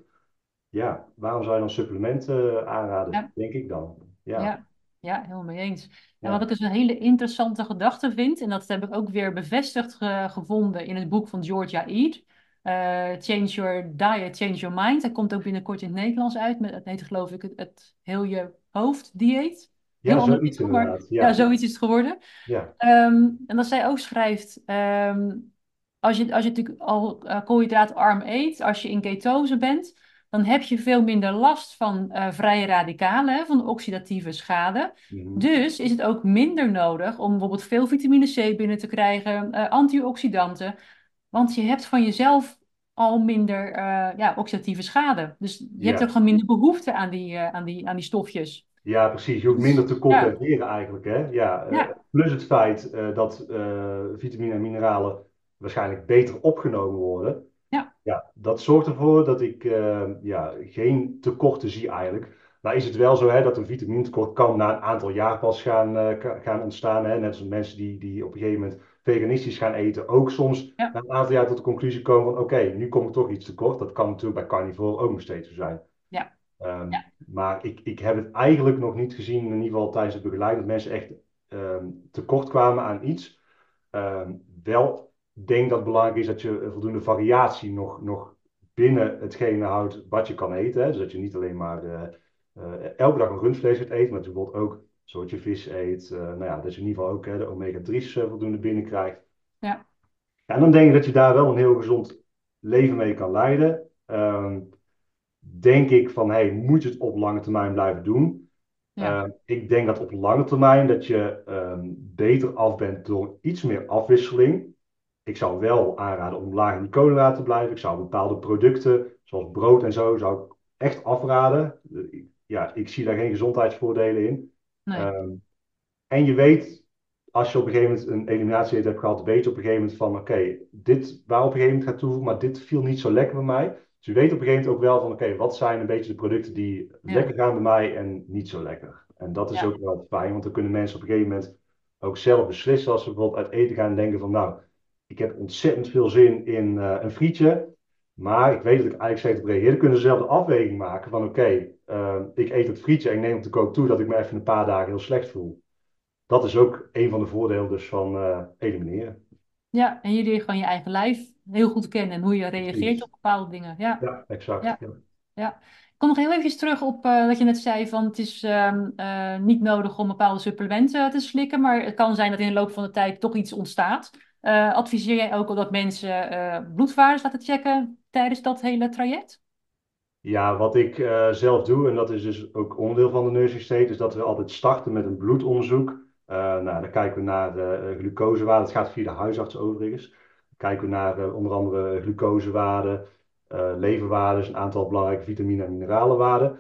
S3: ja, waarom zou je dan supplementen aanraden?
S2: ja,
S3: Denk ik dan. Ja,
S2: ja, ja, helemaal mee eens. En wat
S3: ja.
S2: ik dus een hele interessante gedachte vind, en dat heb ik ook weer bevestigd ge- gevonden in het boek van Georgia Ede. eh, Change Your Diet, Change Your Mind. Hij komt ook binnenkort in het Nederlands uit. Met, het heet geloof ik het, het heel je hoofd dieet.
S3: Ja,
S2: Heel ander
S3: zoiets
S2: titel, maar
S3: inderdaad.
S2: ja,
S3: Ja,
S2: zoiets is het geworden.
S3: ja,
S2: Ehm, en dat zij ook schrijft, ehm, als je, als je natuurlijk al uh, koolhydraatarm eet, als je in ketose bent, dan heb je veel minder last van eh, vrije radicalen, hè, van oxidatieve schade.
S3: mhm.
S2: Dus is het ook minder nodig om bijvoorbeeld veel vitamine C binnen te krijgen, eh, antioxidanten, want je hebt van jezelf al minder eh, ja, oxidatieve schade. Dus je hebt ook
S3: Ja.
S2: gewoon minder behoefte aan die, eh, aan die, aan die stofjes.
S3: Ja, precies. Je hoeft minder
S2: Dus,
S3: te
S2: ja,
S3: compenseren eigenlijk. Hè? Ja, uh,
S2: ja,
S3: plus het feit uh, dat uh, vitamine en mineralen waarschijnlijk beter opgenomen worden.
S2: ja,
S3: Ja, dat zorgt ervoor dat ik uh, ja, geen tekorten zie eigenlijk. Nou is het wel zo hè, dat een vitaminetekort kan na een aantal jaar pas gaan, uh, gaan ontstaan. Hè? Net als mensen die, die op een gegeven moment veganistisch gaan eten ook soms
S2: ja,
S3: na een aantal jaar tot de conclusie komen van oké, nu kom ik toch iets tekort. Dat kan natuurlijk bij carnivore ook nog steeds zo zijn.
S2: ja,
S3: Um,
S2: ja.
S3: maar ik, ik heb het eigenlijk nog niet gezien, in ieder geval tijdens het begeleiden, dat mensen echt um, tekort kwamen aan iets. Um, wel denk dat het belangrijk is dat je voldoende variatie nog, nog binnen hetgene houdt wat je kan eten. Hè? Dus dat je niet alleen maar uh, uh, elke dag een rundvlees gaat eten, maar dat je bijvoorbeeld ook een soortje vis eet. Uh, nou ja, dat je in ieder geval ook hè, de omega drie's uh, voldoende binnenkrijgt.
S2: Ja.
S3: Ja, en dan denk ik dat je daar wel een heel gezond leven mee kan leiden, ehm, denk ik van, hey, moet je het op lange termijn blijven doen?
S2: Ja,
S3: Uh, ik denk dat op lange termijn dat je um, beter af bent door iets meer afwisseling. Ik zou wel aanraden om laag in die koolhydraten te blijven. Ik zou bepaalde producten, zoals brood en zo, zou ik echt afraden. Uh, ja, ik zie daar geen gezondheidsvoordelen in.
S2: nee.
S3: Um, en je weet, als je op een gegeven moment een eliminatiedieet hebt gehad, weet je op een gegeven moment van, oké, okay, dit wou op een gegeven moment gaan toevoegen, maar dit viel niet zo lekker bij mij. Dus je weet op een gegeven moment ook wel van, oké, okay, wat zijn een beetje de producten die
S2: Ja,
S3: lekker gaan bij mij en niet zo lekker. En dat is
S2: ja,
S3: ook wel fijn, want dan kunnen mensen op een gegeven moment ook zelf beslissen als ze bijvoorbeeld uit eten gaan en denken van, nou, ik heb ontzettend veel zin in uh, een frietje, maar ik weet dat ik eigenlijk slecht op reageer. Dan kunnen ze zelf de afweging maken van, oké, okay, uh, ik eet het frietje en ik neem op de kook toe dat ik me even een paar dagen heel slecht voel. Dat is ook een van de voordelen dus van uh, elimineren.
S2: ja. En je leert gewoon je eigen lijf heel goed kennen en hoe je reageert
S3: Precies.
S2: op bepaalde dingen. Ja,
S3: Ja, exact.
S2: ja,
S3: Ja.
S2: ja. Ik kom nog heel even terug op uh, wat je net zei van het is um, uh, niet nodig om bepaalde supplementen te slikken, maar het kan zijn dat in de loop van de tijd toch iets ontstaat. Uh, adviseer jij ook al dat mensen uh, bloedwaardes laten checken tijdens dat hele traject?
S3: Ja, wat ik uh, zelf doe, en dat is dus ook onderdeel van de nursing state, is dat we altijd starten met een bloedonderzoek. Uh, nou, dan kijken we naar de uh, glucosewaarde. Het gaat via de huisarts overigens. Dan kijken we naar uh, onder andere glucosewaarden, uh, leverwaarden, een aantal belangrijke vitamine- en mineralenwaarden.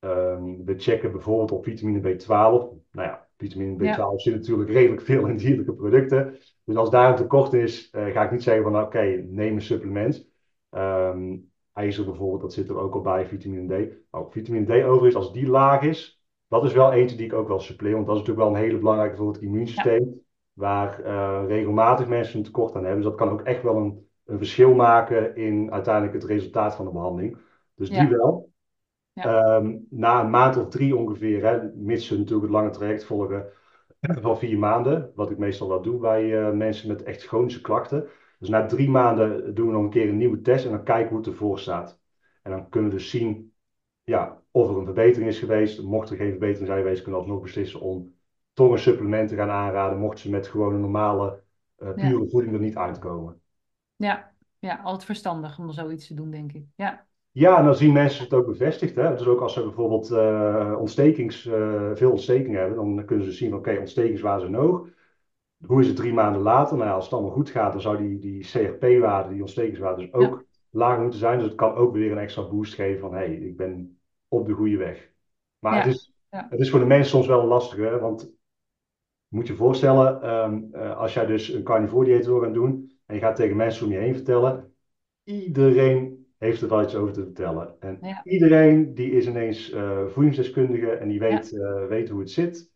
S3: Um, we checken bijvoorbeeld op vitamine B twaalf. Nou ja, vitamine B
S2: Ja,
S3: twaalf zit natuurlijk redelijk veel in dierlijke producten. Dus als daar een tekort is, uh, ga ik niet zeggen van oké, okay, neem een supplement. Um, IJzer bijvoorbeeld, dat zit er ook al bij, vitamine D. Oh, vitamine D overigens, als die laag is, dat is wel eentje die ik ook wel suppleer. Want dat is natuurlijk wel een hele belangrijke voor het
S2: ja,
S3: immuunsysteem. Waar uh, regelmatig mensen een tekort aan hebben. Dus dat kan ook echt wel een, een verschil maken in uiteindelijk het resultaat van de behandeling. Dus die
S2: ja,
S3: wel.
S2: ja,
S3: Um, na een maand of drie ongeveer, hè, mits ze natuurlijk het lange traject volgen van vier maanden, wat ik meestal wel doe bij uh, mensen met echt chronische klachten. Dus na drie maanden doen we nog een keer een nieuwe test en dan kijken we hoe het ervoor staat. En dan kunnen we dus zien ja, of er een verbetering is geweest. Mocht er geen verbetering zijn geweest, kunnen we alsnog beslissen om toch een supplement te gaan aanraden, mochten ze met gewoon een normale, uh,
S2: ja,
S3: pure voeding er niet uitkomen.
S2: ja, ja, altijd verstandig om zoiets te doen, denk ik. Ja,
S3: Ja, en dan zien mensen het ook bevestigd. Hè? Dus ook als ze bijvoorbeeld uh, ontstekings, uh, veel ontstekingen hebben, dan kunnen ze zien, oké, okay, ontstekingswaarde zijn hoog. Hoe is het drie maanden later? Nou ja, als het allemaal goed gaat, dan zou die, die C R P-waarde, die ontstekingswaarde, dus
S2: ja,
S3: ook laag moeten zijn. Dus het kan ook weer een extra boost geven van, hé, hey, ik ben op de goede weg. Maar het
S2: ja,
S3: is,
S2: ja,
S3: het is voor de mensen soms wel lastig, hè? Want je moet je voorstellen, um, uh, als jij dus een carnivore dieet wil gaan doen, en je gaat tegen mensen om je heen vertellen, iedereen heeft er wel iets over te vertellen. En
S2: ja,
S3: iedereen die is ineens uh, voedingsdeskundige en die
S2: ja,
S3: weet, uh, weet hoe het zit.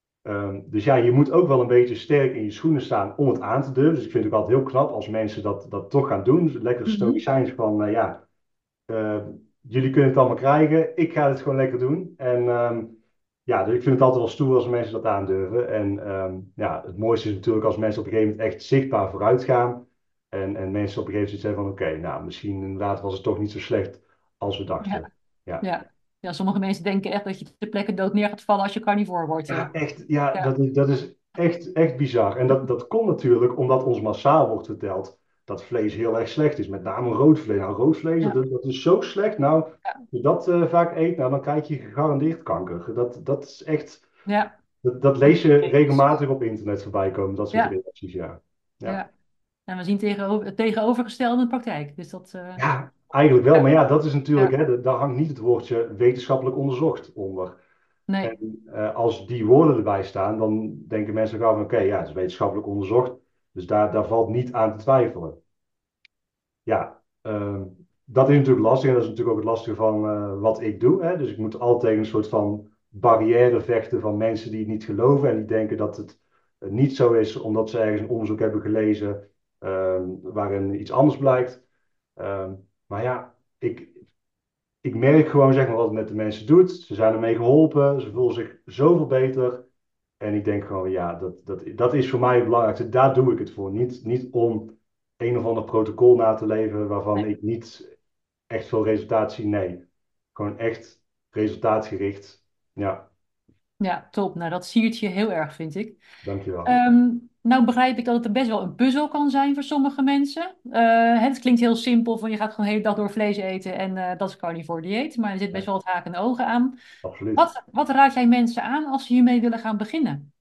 S3: Um, dus ja, je moet ook wel een beetje sterk in je schoenen staan om het aan te durven. Dus ik vind het ook altijd heel knap als mensen dat, dat toch gaan doen. Dus lekker
S2: mhm,
S3: stoïcijns van, uh, ja, uh, jullie kunnen het allemaal krijgen. Ik ga het gewoon lekker doen. En um, ja, dus ik vind het altijd wel stoer als mensen dat aandurven. En um, ja, het mooiste is natuurlijk als mensen op een gegeven moment echt zichtbaar vooruit gaan. En, en mensen op een gegeven moment zeggen van, oké, okay, nou, misschien inderdaad was het toch niet zo slecht als we dachten.
S2: ja,
S3: Ja.
S2: ja. Ja, sommige mensen denken echt dat je ter plekke dood neer gaat vallen als je carnivore wordt. eh.
S3: Ja, echt, ja,
S2: Ja,
S3: dat is, dat is echt, echt bizar. En dat, dat komt natuurlijk omdat ons massaal wordt verteld dat vlees heel erg slecht is. Met name rood vlees. Nou, rood vlees,
S2: ja,
S3: dat, dat is zo slecht. Nou, als
S2: ja,
S3: je dat uh, vaak eet, nou, dan krijg je gegarandeerd kanker. Dat, dat is echt,
S2: ja.
S3: dat, dat lees je regelmatig op internet voorbij komen, dat soort
S2: Ja,
S3: reacties, ja. Ja,
S2: ja. En we zien tegenover, het tegenovergestelde in de praktijk. Dus dat, uh,
S3: ja eigenlijk wel. Maar
S2: ja,
S3: ja, dat is natuurlijk,
S2: ja,
S3: hè, daar hangt niet het woordje wetenschappelijk onderzocht onder.
S2: nee,
S3: En uh, als die woorden erbij staan, dan denken mensen gauw van oké, okay, ja, het is wetenschappelijk onderzocht, dus daar, daar valt niet aan te twijfelen. Ja, uh, dat is natuurlijk lastig en dat is natuurlijk ook het lastige van uh, wat ik doe. Hè? Dus ik moet altijd tegen een soort van barrière vechten van mensen die het niet geloven en die denken dat het uh, niet zo is omdat ze ergens een onderzoek hebben gelezen uh, waarin iets anders blijkt. Uh, maar ja, ik, ik merk gewoon zeg maar, wat het met de mensen doet. Ze zijn ermee geholpen, ze voelen zich zoveel beter. En ik denk gewoon, ja, dat, dat, dat is voor mij het belangrijkste. Daar doe ik het voor. Niet, niet om een of ander protocol na te leven waarvan
S2: nee.
S3: ik niet echt veel resultaat zie. Nee, gewoon echt resultaatgericht. Ja,
S2: Ja, top. Nou, dat siert je heel erg, vind ik.
S3: dankjewel.
S2: Ehm, nou begrijp ik dat het best wel een puzzel kan zijn voor sommige mensen. Eh, het klinkt heel simpel, van je gaat gewoon de hele dag door vlees eten en eh, dat is carnivore dieet. Maar er zit best
S3: Ja,
S2: wel wat haken en ogen aan.
S3: absoluut.
S2: Wat, wat raad jij mensen aan als ze hiermee willen gaan beginnen?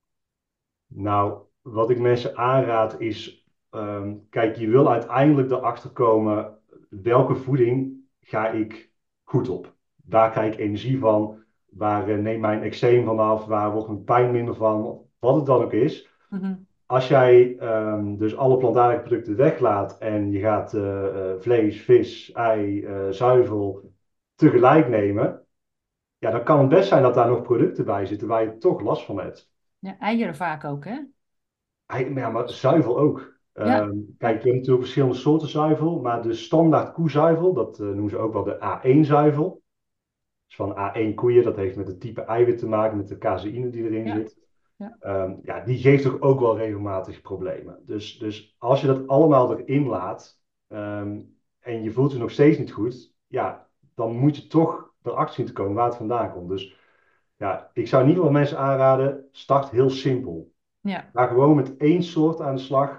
S3: Nou, wat ik mensen aanraad is, ehm, kijk, je wil uiteindelijk erachter komen welke voeding ga ik goed op. Waar krijg ik energie van? Waar eh, neemt mijn eczeem vanaf? Waar wordt mijn pijn minder van? Wat het dan ook is.
S2: Mhm.
S3: Als jij ehm, dus alle plantaardige producten weglaat en je gaat eh, eh, vlees, vis, ei, eh, zuivel tegelijk nemen, ja, dan kan het best zijn dat daar nog producten bij zitten waar je toch last van hebt.
S2: Ja, eieren vaak ook, hè?
S3: Ei- Ja, maar zuivel ook.
S2: Ja,
S3: Ehm, kijk,
S2: ja,
S3: je hebt natuurlijk verschillende soorten zuivel, maar de standaard koezuivel, dat eh, noemen ze ook wel de A één zuivel. Dus van A één koeien, dat heeft met het type eiwit te maken, met de caseïne die erin
S2: ja,
S3: zit.
S2: ja.
S3: Ehm, ja, die geeft toch ook wel regelmatig problemen. Dus, dus als je dat allemaal erin laat ehm, en je voelt je nog steeds niet goed, ja, dan moet je toch erachter zien te komen waar het vandaan komt. Dus ja, ik zou in ieder geval mensen aanraden, start heel simpel.
S2: Ja.
S3: Ga gewoon met één soort aan de slag.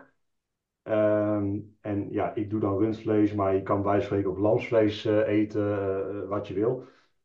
S3: Ehm, en ja, ik doe dan rundvlees, maar je kan bij wijze van spreken ook lamsvlees eh, eten, eh, wat je wil.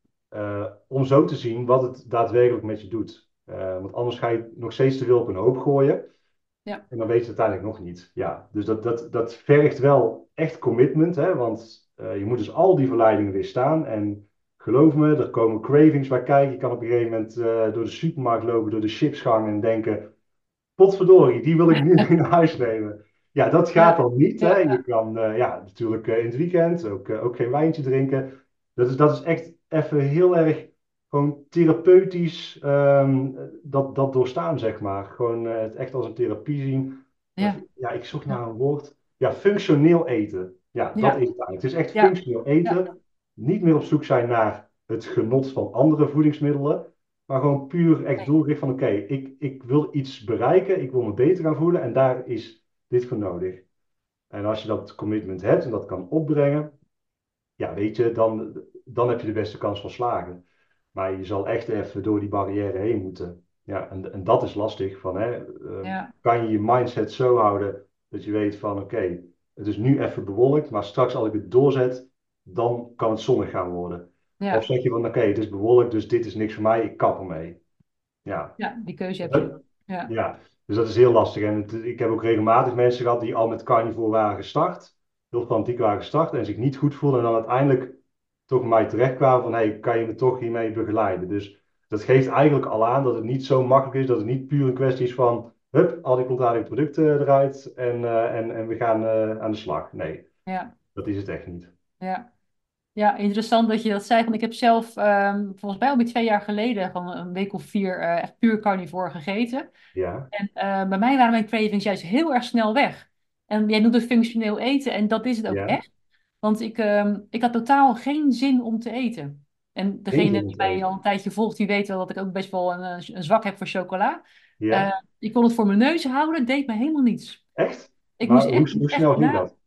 S3: Eh, om zo te zien wat het daadwerkelijk met je doet. Eh, want anders ga je nog steeds te veel op een hoop gooien.
S2: Ja.
S3: En dan weet je het uiteindelijk nog niet. Ja, dus dat, dat, dat vergt wel echt commitment. Hè? Want eh, je moet dus al die verleidingen weerstaan. En geloof me, er komen cravings bij kijken. Je kan op een gegeven moment eh, door de supermarkt lopen, door de chipsgang en denken: potverdorie, die wil ik nu mee naar huis nemen. Ja, dat gaat
S2: Ja,
S3: dan niet. Hè?
S2: ja,
S3: Je kan eh, ja, natuurlijk eh, in het weekend ook, eh, ook geen wijntje drinken. Dat is, dat is echt even heel erg gewoon therapeutisch ehm, dat, dat doorstaan, zeg maar. Gewoon eh, het echt als een therapie zien. Dat-
S2: ja,
S3: ja, ik zoek naar
S2: ja,
S3: een woord. Ja, functioneel eten. Ja, dat
S2: ja,
S3: is het eigenlijk. Het is echt
S2: ja,
S3: functioneel
S2: ja,
S3: eten. Niet meer op zoek zijn naar het genot van andere voedingsmiddelen. Maar gewoon puur echt
S2: nee,
S3: doelgericht van oké, ik, ik wil iets bereiken, ik wil me beter gaan voelen en daar is dit voor nodig. En als je dat commitment hebt en dat kan opbrengen, ja, weet je, dan, dan heb je de beste kans van slagen. Maar je zal echt even door die barrière heen moeten. Ja, en, en dat is lastig. Van, hè, eh,
S2: ja,
S3: kan je je mindset zo houden dat je weet van oké, het is nu even bewolkt, maar straks als ik het doorzet, dan kan het zonnig gaan worden. Of
S2: ja,
S3: zeg je van oké, het is bewolkt, dus dit is niks voor mij, ik kap ermee. Ja.
S2: ja, die keuze heb je. Ja,
S3: Ja, dus dat is heel lastig. En het- ik heb ook regelmatig mensen gehad die al met carnivore waren gestart, heel fanatiek waren gestart en zich niet goed voelden en dan uiteindelijk toch bij mij terechtkwamen van hey, kan je me toch hiermee begeleiden? Dus dat geeft eigenlijk al aan dat het niet zo makkelijk is, dat het niet puur een kwestie is van hup, al die plantaardige producten eruit en, eh, en, en we gaan eh, aan de slag. Nee,
S2: ja,
S3: dat is het echt niet.
S2: ja. Ja, interessant dat je dat zei. Want ik heb zelf ehm, volgens mij alweer twee jaar geleden gewoon een week of vier eh, echt puur carnivore gegeten.
S3: Ja,
S2: En eh, bij mij waren mijn cravings juist heel erg snel weg. En jij noemt het functioneel eten en dat is het ook
S3: ja,
S2: echt. Want ik, ehm, ik had totaal geen zin om te eten. En
S3: geen
S2: degene
S3: zin in
S2: die
S3: het
S2: mij al
S3: eten.
S2: een tijdje volgt, die weet wel dat ik ook best wel een, eh, een zwak heb voor chocola.
S3: Ja,
S2: Eh, ik kon het voor mijn neus houden, deed me helemaal niets.
S3: echt?
S2: Ik
S3: Maar
S2: moest
S3: hoe,
S2: echt,
S3: hoe
S2: echt
S3: snel ging
S2: na...
S3: dat?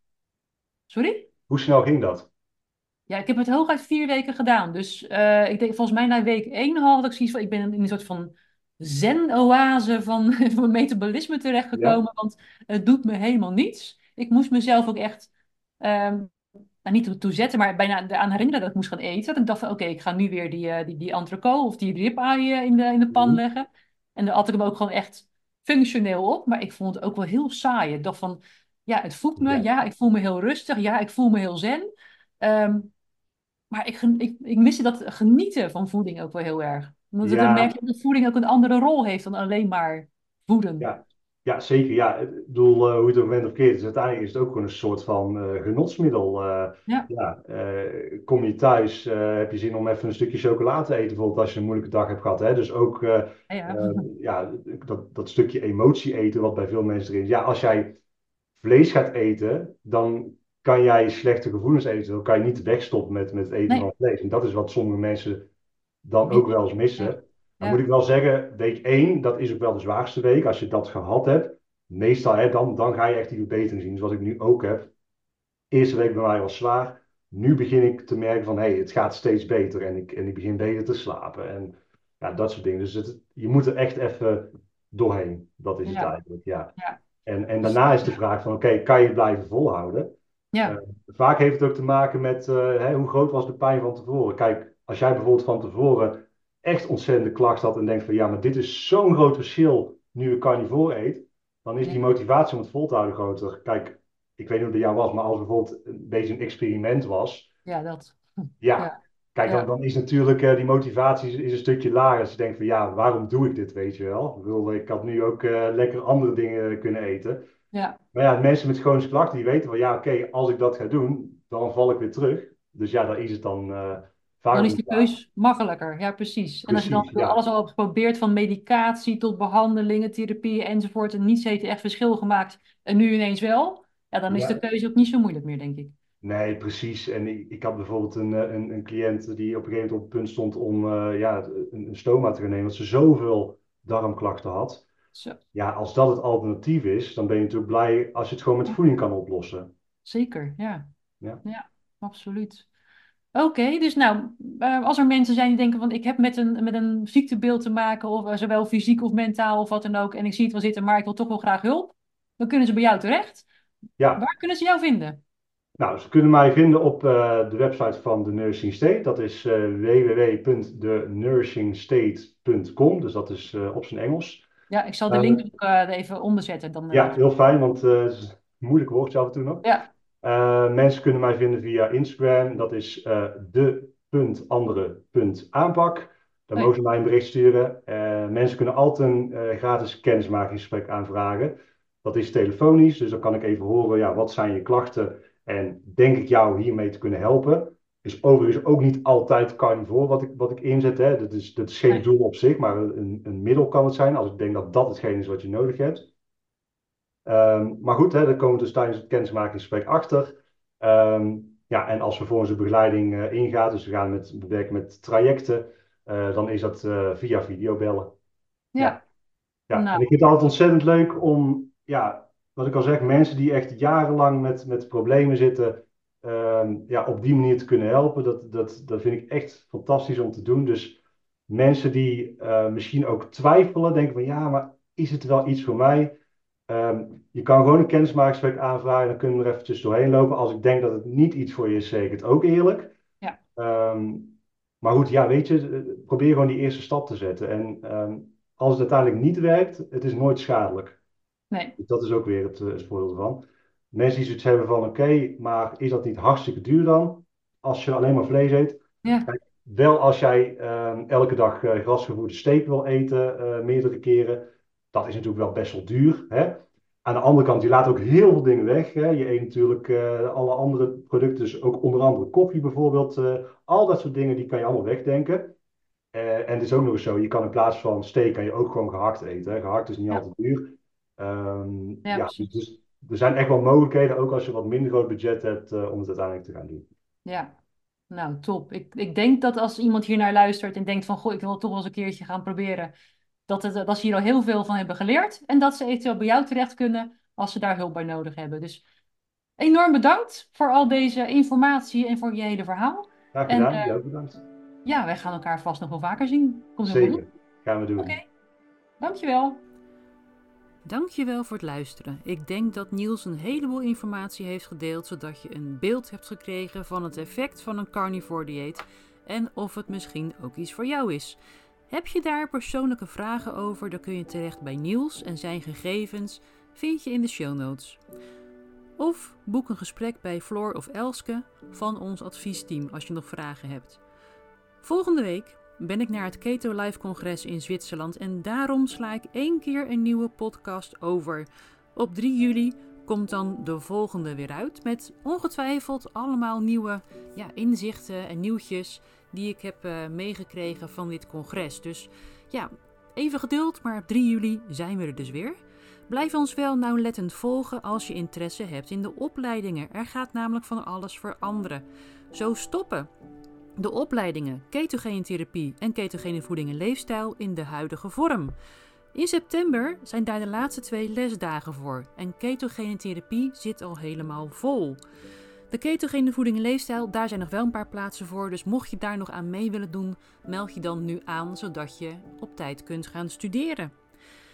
S2: Sorry?
S3: Hoe snel ging dat?
S2: Ja, ik heb het hooguit vier weken gedaan. Dus eh, ik denk volgens mij na week één al had ik zoiets van... Ik ben in een soort van zen-oase van, van metabolisme
S3: Ja,
S2: terechtgekomen. Want het doet me helemaal niets. Ik moest mezelf ook echt... ehm, nou, niet toe, toe zetten, maar bijna eraan herinneren dat ik moest gaan eten. Dat ik dacht van, oké, ik ga nu weer die, eh, die, die entrecote of die ribeye in de, in de pan
S3: mhm,
S2: leggen. En dan at ik hem ook gewoon echt functioneel op. Maar ik vond het ook wel heel saai. Ik dacht van, ja, het voedt me.
S3: ja.
S2: Ja, ik voel me heel rustig. Ja, ik voel me heel zen. Ehm, maar ik, gen- ik, ik miste dat genieten van voeding ook wel heel erg. Omdat dan merk
S3: Ja,
S2: je dat voeding ook een andere rol heeft dan alleen maar voeden.
S3: Ja, ja, zeker. Ja, ik bedoel, eh, hoe je het ook bent of keert, is uiteindelijk is het ook gewoon een soort van eh, genotsmiddel. Eh,
S2: Ja,
S3: ja, eh, kom je thuis, eh, heb je zin om even een stukje chocola te eten, bijvoorbeeld als je een moeilijke dag hebt gehad. Hè? Dus ook eh,
S2: ja, ja.
S3: eh, ja, dat, dat stukje emotie eten, wat bij veel mensen erin is. Ja, als jij vlees gaat eten, dan kan jij slechte gevoelens eten. Dan kan je niet wegstoppen met, met het eten
S2: Nee,
S3: van vlees. En dat is wat sommige mensen dan ook
S2: mis.
S3: wel eens
S2: Ja,
S3: missen. Dan moet
S2: ja,
S3: ik wel zeggen, week één, dat is ook wel de zwaarste week. Als je dat gehad hebt, meestal, hè, dan, dan ga je echt die verbetering zien. Dus wat ik nu ook heb. Eerste week bij mij was zwaar. Nu begin ik te merken van, hé, hey, het gaat steeds beter. En ik, en ik begin beter te slapen. En ja, dat soort dingen. Dus het, je moet er echt even doorheen. Dat is het
S2: Ja.
S3: eigenlijk, ja.
S2: Ja.
S3: En, en daarna is de vraag van, oké, kan je het blijven volhouden?
S2: Ja.
S3: Uh, vaak heeft het ook te maken met uh, hè, hoe groot was de pijn van tevoren. Kijk, als jij bijvoorbeeld van tevoren echt ontzettende klacht had en denkt van, ja, maar dit is zo'n groot verschil nu ik carnivore eet, dan is
S2: Ja.
S3: die motivatie om het vol te houden groter. Kijk, ik weet niet hoe het bij jou was, maar als bijvoorbeeld een beetje een experiment was,
S2: Ja, dat.
S3: ja,
S2: Ja.
S3: kijk, dan,
S2: Ja.
S3: dan is natuurlijk uh, die motivatie is, is een stukje lager. Als je denkt van, ja, waarom doe ik dit, weet je wel? Ik bedoel, ik had nu ook uh, lekker andere dingen kunnen eten.
S2: Ja.
S3: Maar ja, mensen met chronische klachten, die weten van, ja, oké, okay, als ik dat ga doen, dan val ik weer terug. Dus ja, dan is het dan uh, vaak
S2: Dan
S3: ook
S2: is de
S3: niet waar.
S2: keus makkelijker. Ja, precies. En als je dan
S3: Precies, ja.
S2: alles al hebt geprobeerd, van medicatie tot behandelingen, therapieën enzovoort, en niets heeft echt verschil gemaakt, en nu ineens wel, ja, dan is de
S3: Ja.
S2: keuze ook niet zo moeilijk meer, denk ik.
S3: Nee, precies. En ik, ik had bijvoorbeeld een, een, een cliënt die op een gegeven moment op het punt stond om uh, ja, een, een stoma te gaan nemen, want ze zoveel darmklachten had.
S2: Zo.
S3: Ja, als dat het alternatief is, dan ben je natuurlijk blij als je het gewoon met voeding kan oplossen.
S2: Zeker, ja.
S3: Ja,
S2: Ja, absoluut. Oké, okay, dus nou, uh, als er mensen zijn die denken van ik heb met een, met een ziektebeeld te maken, of uh, zowel fysiek of mentaal of wat dan ook, en ik zie het wel zitten, maar ik wil toch wel graag hulp, dan kunnen ze bij jou terecht.
S3: ja.
S2: Waar kunnen ze jou vinden?
S3: Nou, ze kunnen mij vinden op uh, de website van The Nourishing State. Dat is uh, w w w punt the nourishing state punt com. Dus dat is uh, op zijn Engels.
S2: Ja, ik zal de
S3: Uh,
S2: link ook uh, even onderzetten. Dan, uh,
S3: ja, heel fijn, want uh, het is een moeilijk woordje af en toe nog.
S2: Ja.
S3: Uh, mensen kunnen mij vinden via Instagram. Dat is uh, de.andere.aanpak. Daar
S2: Hey.
S3: mogen ze mij een bericht sturen. Uh, mensen kunnen altijd een uh, gratis kennismakingsgesprek aanvragen. Dat is telefonisch, dus dan kan ik even horen, ja, wat zijn je klachten en denk ik jou hiermee te kunnen helpen. Is overigens ook niet altijd carnivore wat ik, wat ik inzet. Hè. Dat is, dat is geen
S2: Nee.
S3: doel op zich, maar een, een middel kan het zijn als ik denk dat dat hetgeen is wat je nodig hebt. Um, maar goed, hè, daar komen we dus tijdens het kennismakingsgesprek achter. Um, ja, en als vervolgens de begeleiding uh, ingaat, dus we gaan met, we werken met trajecten, uh, dan is dat uh, via videobellen.
S2: Ja.
S3: Ja. Ja.
S2: Nou.
S3: En ik vind het altijd ontzettend leuk om, ja, wat ik al zeg, mensen die echt jarenlang met, met problemen zitten, um, ja, op die manier te kunnen helpen. Dat, dat, dat vind ik echt fantastisch om te doen. Dus mensen die uh, misschien ook twijfelen, denken van ja, maar is het wel iets voor mij? Um, je kan gewoon een kennismakingsgesprek aanvragen, dan kunnen we er eventjes doorheen lopen. Als ik denk dat het niet iets voor je is, zeg ik het ook eerlijk.
S2: Ja.
S3: Um, maar goed, ja, weet je, probeer gewoon die eerste stap te zetten. En um, als het uiteindelijk niet werkt, het is nooit schadelijk.
S2: Nee.
S3: Dat is ook weer het, het voordeel ervan. Mensen die zoiets hebben van, oké, okay, maar is dat niet hartstikke duur dan? Als je alleen maar vlees eet.
S2: Ja.
S3: Kijk, wel als jij um, elke dag uh, grasgevoerde steak wil eten, uh, meerdere keren. Dat is natuurlijk wel best wel duur. Hè? Aan de andere kant, je laat ook heel veel dingen weg. Hè? Je eet natuurlijk uh, alle andere producten, dus ook onder andere koffie bijvoorbeeld. Uh, al dat soort dingen, die kan je allemaal wegdenken. Uh, en het is ook nog eens zo, je kan in plaats van steak, kan je ook gewoon gehakt eten. Hè? Gehakt is niet
S2: Ja.
S3: altijd duur. Um,
S2: Ja,
S3: ja,
S2: precies.
S3: dus er zijn echt wel mogelijkheden, ook als je wat minder groot budget hebt, uh, om het uiteindelijk te gaan doen.
S2: Ja. Nou, top. Ik, ik denk dat als iemand hier naar luistert en denkt van, goh, ik wil het toch wel eens een keertje gaan proberen, dat, het, dat ze hier al heel veel van hebben geleerd en dat ze eventueel bij jou terecht kunnen als ze daar hulp bij nodig hebben. Dus enorm bedankt voor al deze informatie en voor je hele verhaal.
S3: Graag
S2: En
S3: gedaan,
S2: uh,
S3: jij ook bedankt.
S2: ja, wij gaan elkaar vast nog wel vaker zien. Komt helemaal
S3: Zeker,
S2: goed.
S3: gaan we doen.
S2: Oké, okay. Dankjewel.
S1: Dankjewel voor het luisteren. Ik denk dat Niels een heleboel informatie heeft gedeeld, zodat je een beeld hebt gekregen van het effect van een carnivore dieet en of het misschien ook iets voor jou is. Heb je daar persoonlijke vragen over, dan kun je terecht bij Niels en zijn gegevens vind je in de show notes. Of boek een gesprek bij Floor of Elske van ons adviesteam als je nog vragen hebt. Volgende week ben ik naar het Keto Life Congres in Zwitserland en daarom sla ik één keer een nieuwe podcast over. Op drie juli komt dan de volgende weer uit met ongetwijfeld allemaal nieuwe ja, inzichten en nieuwtjes die ik heb uh, meegekregen van dit congres. Dus ja, even geduld, maar op drie juli zijn we er dus weer. Blijf ons wel nauwlettend volgen als je interesse hebt in de opleidingen. Er gaat namelijk van alles veranderen. Zo stoppen de opleidingen ketogene therapie en ketogene voeding en leefstijl in de huidige vorm. In september zijn daar de laatste twee lesdagen voor en ketogene therapie zit al helemaal vol. De ketogene voeding en leefstijl, daar zijn nog wel een paar plaatsen voor, dus mocht je daar nog aan mee willen doen, meld je dan nu aan, zodat je op tijd kunt gaan studeren.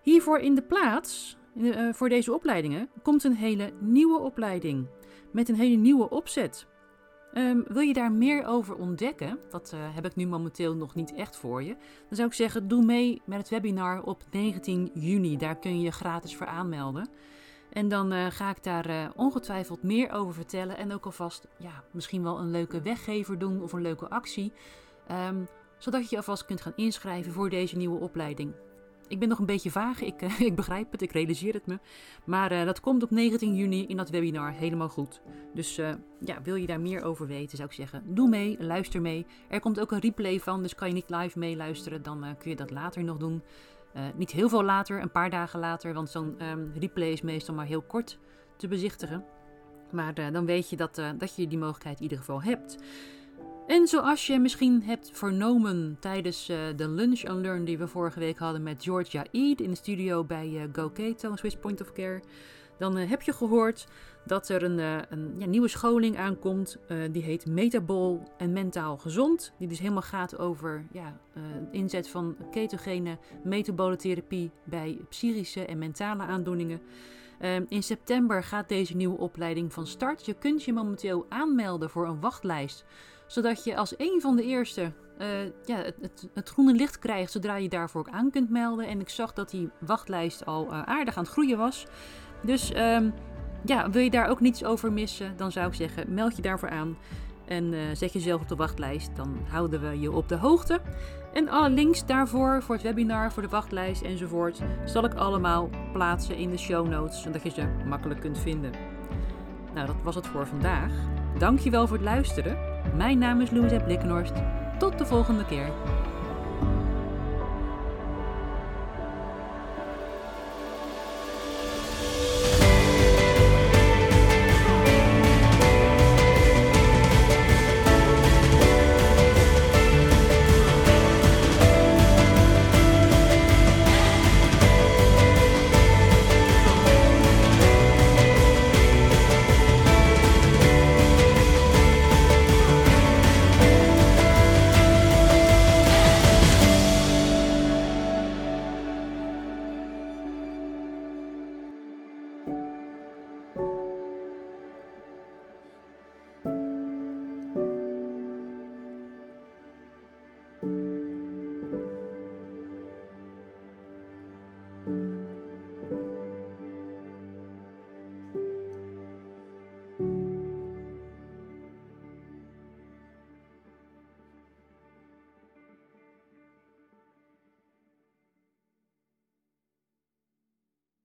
S1: Hiervoor in de plaats, uh, voor deze opleidingen, komt een hele nieuwe opleiding. Met een hele nieuwe opzet. Um, wil je daar meer over ontdekken? Dat uh, heb ik nu momenteel nog niet echt voor je. Dan zou ik zeggen, doe mee met het webinar op negentien juni. Daar kun je je gratis voor aanmelden. En dan uh, ga ik daar uh, ongetwijfeld meer over vertellen. En ook alvast ja, misschien wel een leuke weggever doen of een leuke actie. Um, zodat je je alvast kunt gaan inschrijven voor deze nieuwe opleiding. Ik ben nog een beetje vaag, ik, uh, ik begrijp het, ik realiseer het me. Maar uh, dat komt op negentien juni in dat webinar helemaal goed. Dus uh, ja, wil je daar meer over weten, zou ik zeggen, doe mee, luister mee. Er komt ook een replay van, dus kan je niet live meeluisteren, dan uh, kun je dat later nog doen. Uh, niet heel veel later, een paar dagen later, want zo'n um, replay is meestal maar heel kort te bezichtigen. Maar uh, dan weet je dat, uh, dat je die mogelijkheid in ieder geval hebt. En zoals je misschien hebt vernomen tijdens uh, de Lunch and Learn die we vorige week hadden met Georgia Eid in de studio bij uh, GoKato, Swiss Point of Care, dan uh, heb je gehoord dat er een, uh, een ja, nieuwe scholing aankomt. Uh, die heet Metabol en Mentaal Gezond. Die dus helemaal gaat over ja, uh, inzet van ketogene metabole therapie bij psychische en mentale aandoeningen. Uh, in september gaat deze nieuwe opleiding van start. Je kunt je momenteel aanmelden voor een wachtlijst, zodat je als een van de eerste uh, ja, het, het, het groene licht krijgt zodra je daarvoor ook aan kunt melden. En ik zag dat die wachtlijst al uh, aardig aan het groeien was. Dus um, ja, wil je daar ook niets over missen, dan zou ik zeggen, meld je daarvoor aan. En uh, zet jezelf op de wachtlijst, dan houden we je op de hoogte. En alle links daarvoor, voor het webinar, voor de wachtlijst enzovoort, zal ik allemaal plaatsen in de show notes, zodat je ze makkelijk kunt vinden. Nou, dat was het voor vandaag. Dankjewel voor het luisteren. Mijn naam is Louisa Blikkenhorst. Tot de volgende keer.